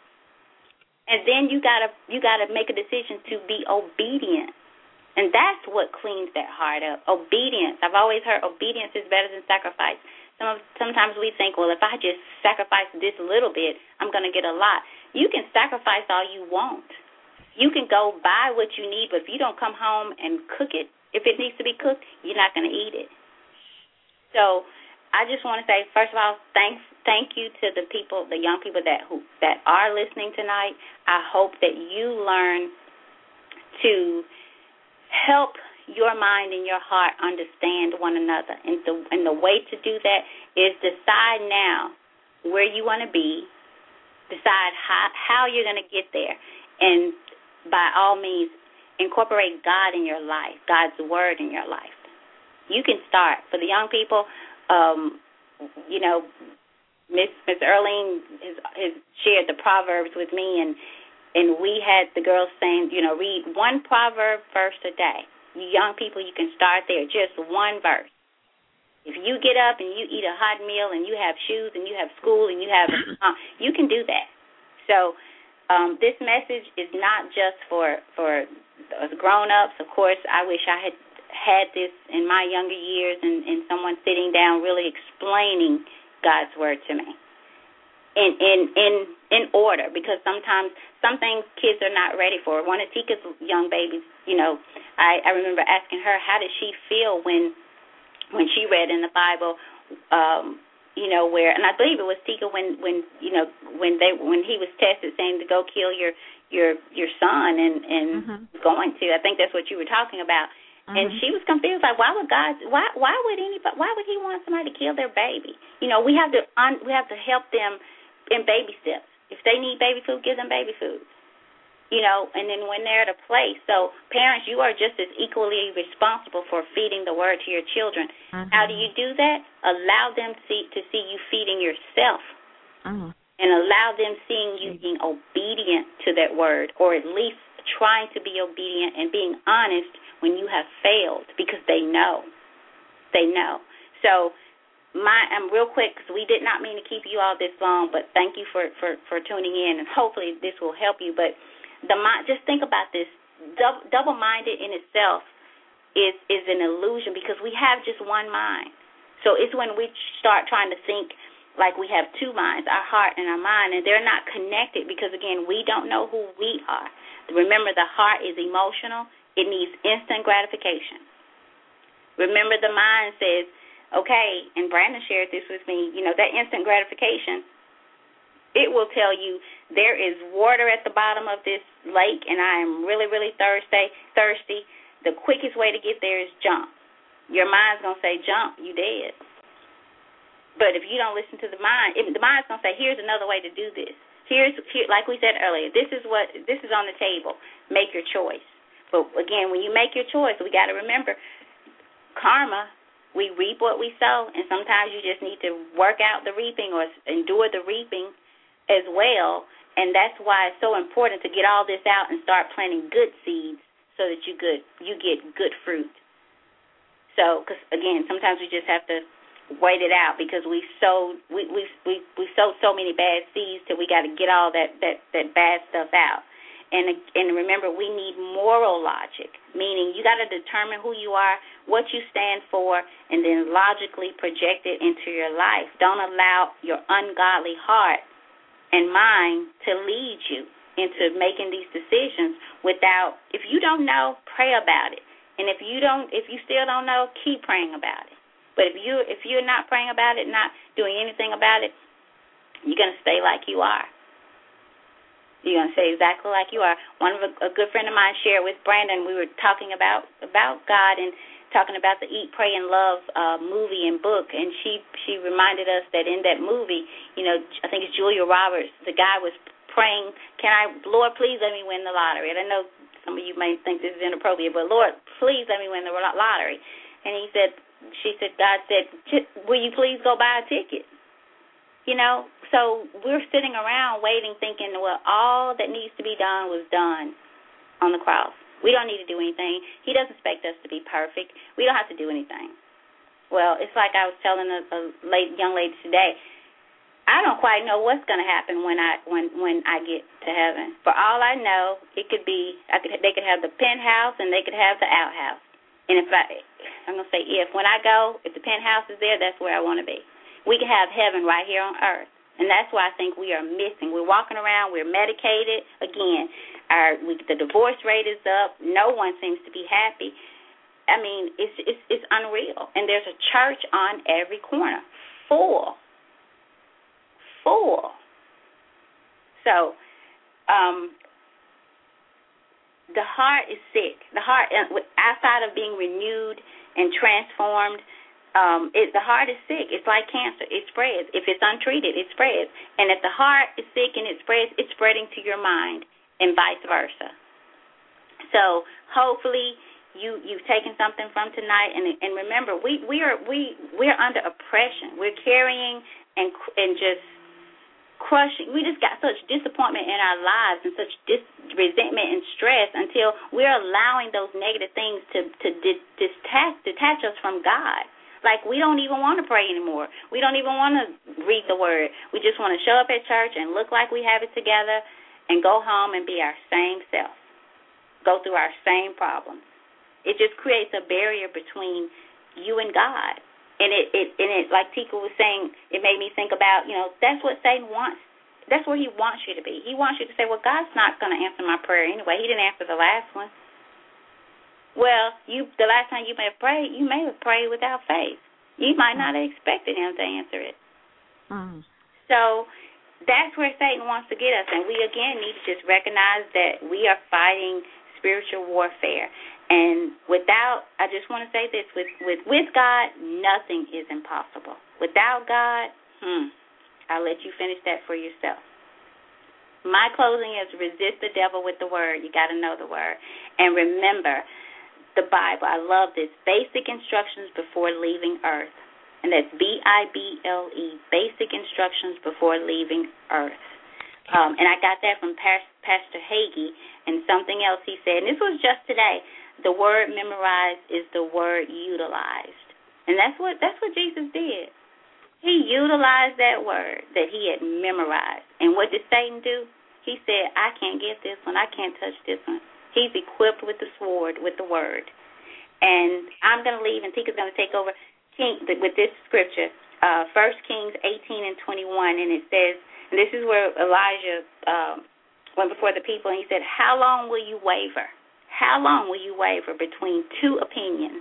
And then you got to you got to make a decision to be obedient. And that's what cleans that heart up. Obedience. I've always heard obedience is better than sacrifice. Some, sometimes we think, well, if I just sacrifice this little bit, I'm going to get a lot. You can sacrifice all you want. You can go buy what you need, but if you don't come home and cook it, if it needs to be cooked, you're not going to eat it. So I just want to say, first of all, thanks, thank you to the people, the young people that who that are listening tonight. I hope that you learn to help your mind and your heart understand one another. And the, and the way to do that is decide now where you want to be, decide how, how you're going to get there, and by all means, incorporate God in your life, God's word in your life. You can start. For the young people, um, you know, Miss Miss Earlene has, has shared the Proverbs with me, and and we had the girls saying, you know, read one proverb verse a day. You young people, you can start there, just one verse. If you get up and you eat a hot meal and you have shoes and you have school and you have, uh, you can do that. So um, this message is not just for for us grown-ups. Of course, I wish I had had this in my younger years and, and someone sitting down really explaining God's word to me in in in in order, because sometimes some things kids are not ready for. One of Tika's young babies, you know, I, I remember asking her, how did she feel when when she read in the Bible, um, you know, where, and I believe it was Tika when, when you know, when they when he was tested saying to go kill your your your son and and mm-hmm. going to. I think that's what you were talking about. Mm-hmm. And she was confused, like, why would God? Why why would anybody? Why would He want somebody to kill their baby? You know, we have to un, we have to help them in baby steps. If they need baby food, give them baby food. You know, and then when they're at a place. So parents, you are just as equally responsible for feeding the word to your children. Mm-hmm. How do you do that? Allow them see, to see you feeding yourself. Mm-hmm. And allow them seeing you being obedient to that word, or at least trying to be obedient and being honest when you have failed, because they know. They know. So my, I'm real quick, because we did not mean to keep you all this long, but thank you for, for, for tuning in, and hopefully this will help you. But the just think about this. Double-minded in itself is, is an illusion, because we have just one mind. So it's when we start trying to think like we have two minds, our heart and our mind, and they're not connected because, again, we don't know who we are. Remember, the heart is emotional. It needs instant gratification. Remember, the mind says, okay, and Brandon shared this with me, you know, that instant gratification, it will tell you there is water at the bottom of this lake and I am really, really thirsty. thirsty. The quickest way to get there is jump. Your mind's going to say, jump, you dead. But if you don't listen to the mind, if the mind's going to say, here's another way to do this. Here's, here, like we said earlier, this is what this is on the table. Make your choice. But, again, when you make your choice, we got to remember, karma, we reap what we sow, and sometimes you just need to work out the reaping or endure the reaping as well, and that's why it's so important to get all this out and start planting good seeds so that you good you get good fruit. So, because, again, sometimes we just have to wait it out because we sowed we we we, we sowed so many bad seeds till we got to get all that, that, that bad stuff out. And and remember, we need moral logic, meaning you got to determine who you are, what you stand for, and then logically project it into your life. Don't allow your ungodly heart and mind to lead you into making these decisions without, if you don't know, pray about it. And if you don't, if you still don't know, keep praying about it. But if you if you're not praying about it, not doing anything about it, you're gonna stay like you are. You're gonna stay exactly like you are. One of a, a good friend of mine shared with Brandon. We were talking about about God and talking about the Eat, Pray, and Love uh, movie and book, and she she reminded us that in that movie, you know, I think it's Julia Roberts. The guy was praying, "Can I, Lord, please let me win the lottery?" And I know some of you may think this is inappropriate, but Lord, please let me win the lottery. And he said. She said, God said, will you please go buy a ticket? You know, so we're sitting around waiting thinking, well, all that needs to be done was done on the cross. We don't need to do anything. He doesn't expect us to be perfect. We don't have to do anything. Well, it's like I was telling a, a late, young lady today, I don't quite know what's going to happen when I when, when I get to heaven. For all I know, it could be, I could, they could have the penthouse and they could have the outhouse. And if I, I'm going to say if, when I go, if the penthouse is there, that's where I want to be. We can have heaven right here on earth. And that's why I think we are missing. We're walking around, we're medicated. Again, our we, the divorce rate is up. No one seems to be happy. I mean, it's, it's, it's unreal. And there's a church on every corner. Full. Full. So, um, the heart is sick. The heart, outside of being renewed and transformed, um, it, the heart is sick. It's like cancer. It spreads. If it's untreated, it spreads. And if the heart is sick and it spreads, it's spreading to your mind and vice versa. So hopefully you, you've taken something from tonight. And, and remember, we, we are we we're under oppression. We're carrying and and just crushing. We just got such disappointment in our lives and such dis- resentment and stress until we're allowing those negative things to to di- detach, detach us from God. Like we don't even want to pray anymore. We don't even want to read the Word. We just want to show up at church and look like we have it together and go home and be our same self, go through our same problems. It just creates a barrier between you and God. And it, it, and it, like Tika was saying, it made me think about, you know, that's what Satan wants. That's where he wants you to be. He wants you to say, well, God's not going to answer my prayer anyway. He didn't answer the last one. Well, you, the last time you may have prayed, you may have prayed without faith. You might not have expected him to answer it. Mm. So that's where Satan wants to get us. And we, again, need to just recognize that we are fighting spiritual warfare. And without, I just want to say this, with, with, with God, nothing is impossible. Without God, hmm, I'll let you finish that for yourself. My closing is resist the devil with the word. You got to know the word. And remember the Bible. I love this. Basic instructions before leaving earth. And that's B I B L E, basic instructions before leaving earth. Um, and I got that from Pastor Hagee, and something else he said, and this was just today, the word memorized is the word utilized. And that's what that's what Jesus did. He utilized that word that he had memorized. And what did Satan do? He said, I can't get this one. I can't touch this one. He's equipped with the sword, with the word. And I'm going to leave, and Tika's going to take over King, with this scripture, uh, First Kings eighteen and twenty-one, and it says, and this is where Elijah um, went before the people, and he said, how long will you waver? How long will you waver between two opinions?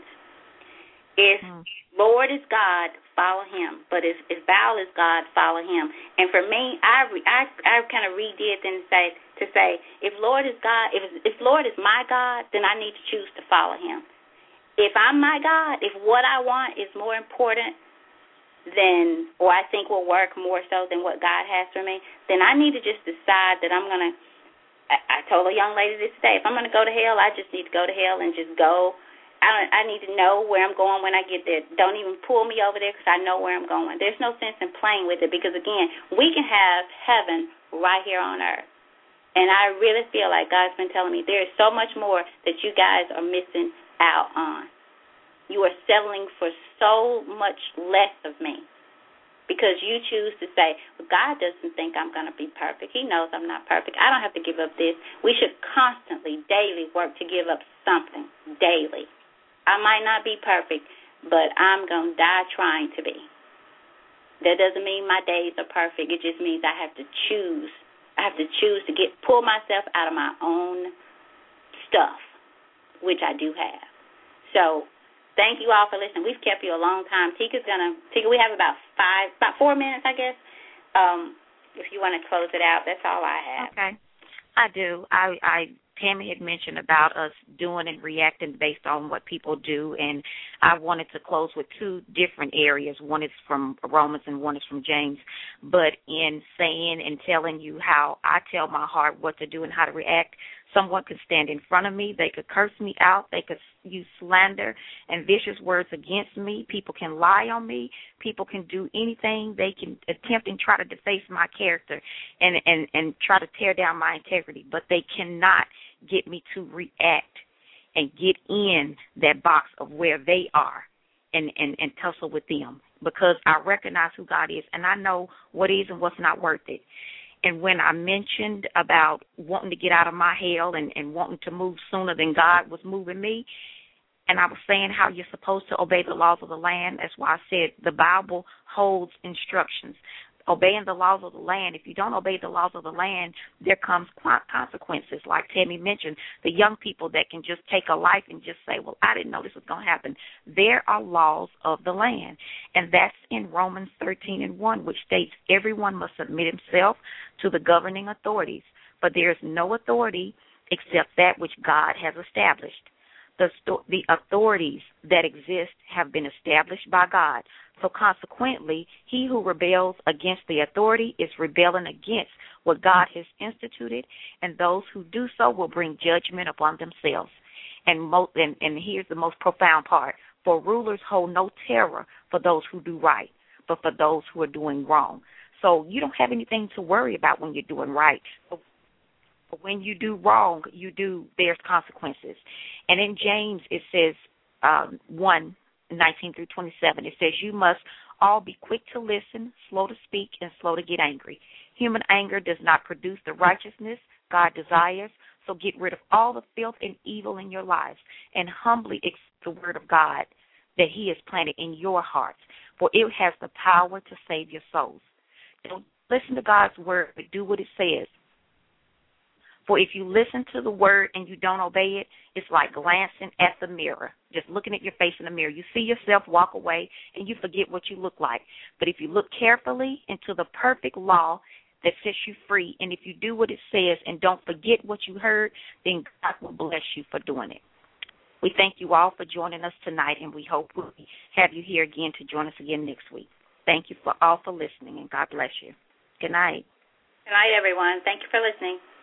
If mm. Lord is God, follow him, but if, if Baal is God, follow him. And for me, I re, I, I kind of redid and say to say, if Lord is God, if if Lord is my God, then I need to choose to follow him. If I'm my God, if what I want is more important than, or I think will work more so than what God has for me, then I need to just decide that I'm going to, I told a young lady this today, if I'm going to go to hell, I just need to go to hell and just go. I don't, I need to know where I'm going when I get there. Don't even pull me over there because I know where I'm going. There's no sense in playing with it because, again, we can have heaven right here on earth. And I really feel like God's been telling me there is so much more that you guys are missing out on. You are settling for so much less of me because you choose to say, well, God doesn't think I'm going to be perfect. He knows I'm not perfect. I don't have to give up this. We should constantly, daily work to give up something, daily. I might not be perfect, but I'm going to die trying to be. That doesn't mean my days are perfect. It just means I have to choose. I have to choose to get pull myself out of my own stuff, which I do have. So thank you all for listening. We've kept you a long time. Tika's gonna Tika. We have about five, about four minutes, I guess. Um, if you want to close it out, that's all I have. Okay, I do. I, I Tammy had mentioned about us doing and reacting based on what people do, and I wanted to close with two different areas. One is from Romans and one is from James. But in saying and telling you how I tell my heart what to do and how to react, someone could stand in front of me. They could curse me out. They could use slander and vicious words against me. People can lie on me. People can do anything. They can attempt and try to deface my character and, and, and try to tear down my integrity. But they cannot get me to react and get in that box of where they are and, and, and tussle with them because I recognize who God is and I know what is and what's not worth it. And when I mentioned about wanting to get out of my hell and, and wanting to move sooner than God was moving me, and I was saying how you're supposed to obey the laws of the land, that's why I said the Bible holds instructions. Obeying the laws of the land, if you don't obey the laws of the land, there comes consequences. Like Tammy mentioned, the young people that can just take a life and just say, well, I didn't know this was going to happen. There are laws of the land, and that's in Romans thirteen and one, which states everyone must submit himself to the governing authorities, but there is no authority except that which God has established. The, the authorities that exist have been established by God. So consequently, he who rebels against the authority is rebelling against what God has instituted, and those who do so will bring judgment upon themselves. And, mo- and, and here's the most profound part. For rulers hold no terror for those who do right, but for those who are doing wrong. So you don't have anything to worry about when you're doing right. But when you do wrong, you do, there's consequences. And in James, it says um, one, nineteen through twenty-seven, it says you must all be quick to listen, slow to speak, and slow to get angry. Human anger does not produce the righteousness God desires, so get rid of all the filth and evil in your lives and humbly accept the word of God that he has planted in your hearts, for it has the power to save your souls. Don't listen to God's word, but do what it says. For if you listen to the word and you don't obey it, it's like glancing at the mirror, just looking at your face in the mirror. You see yourself, walk away, and you forget what you look like. But if you look carefully into the perfect law that sets you free, and if you do what it says and don't forget what you heard, then God will bless you for doing it. We thank you all for joining us tonight, and we hope we'll have you here again to join us again next week. Thank you for all for listening, and God bless you. Good night. Good night, everyone. Thank you for listening.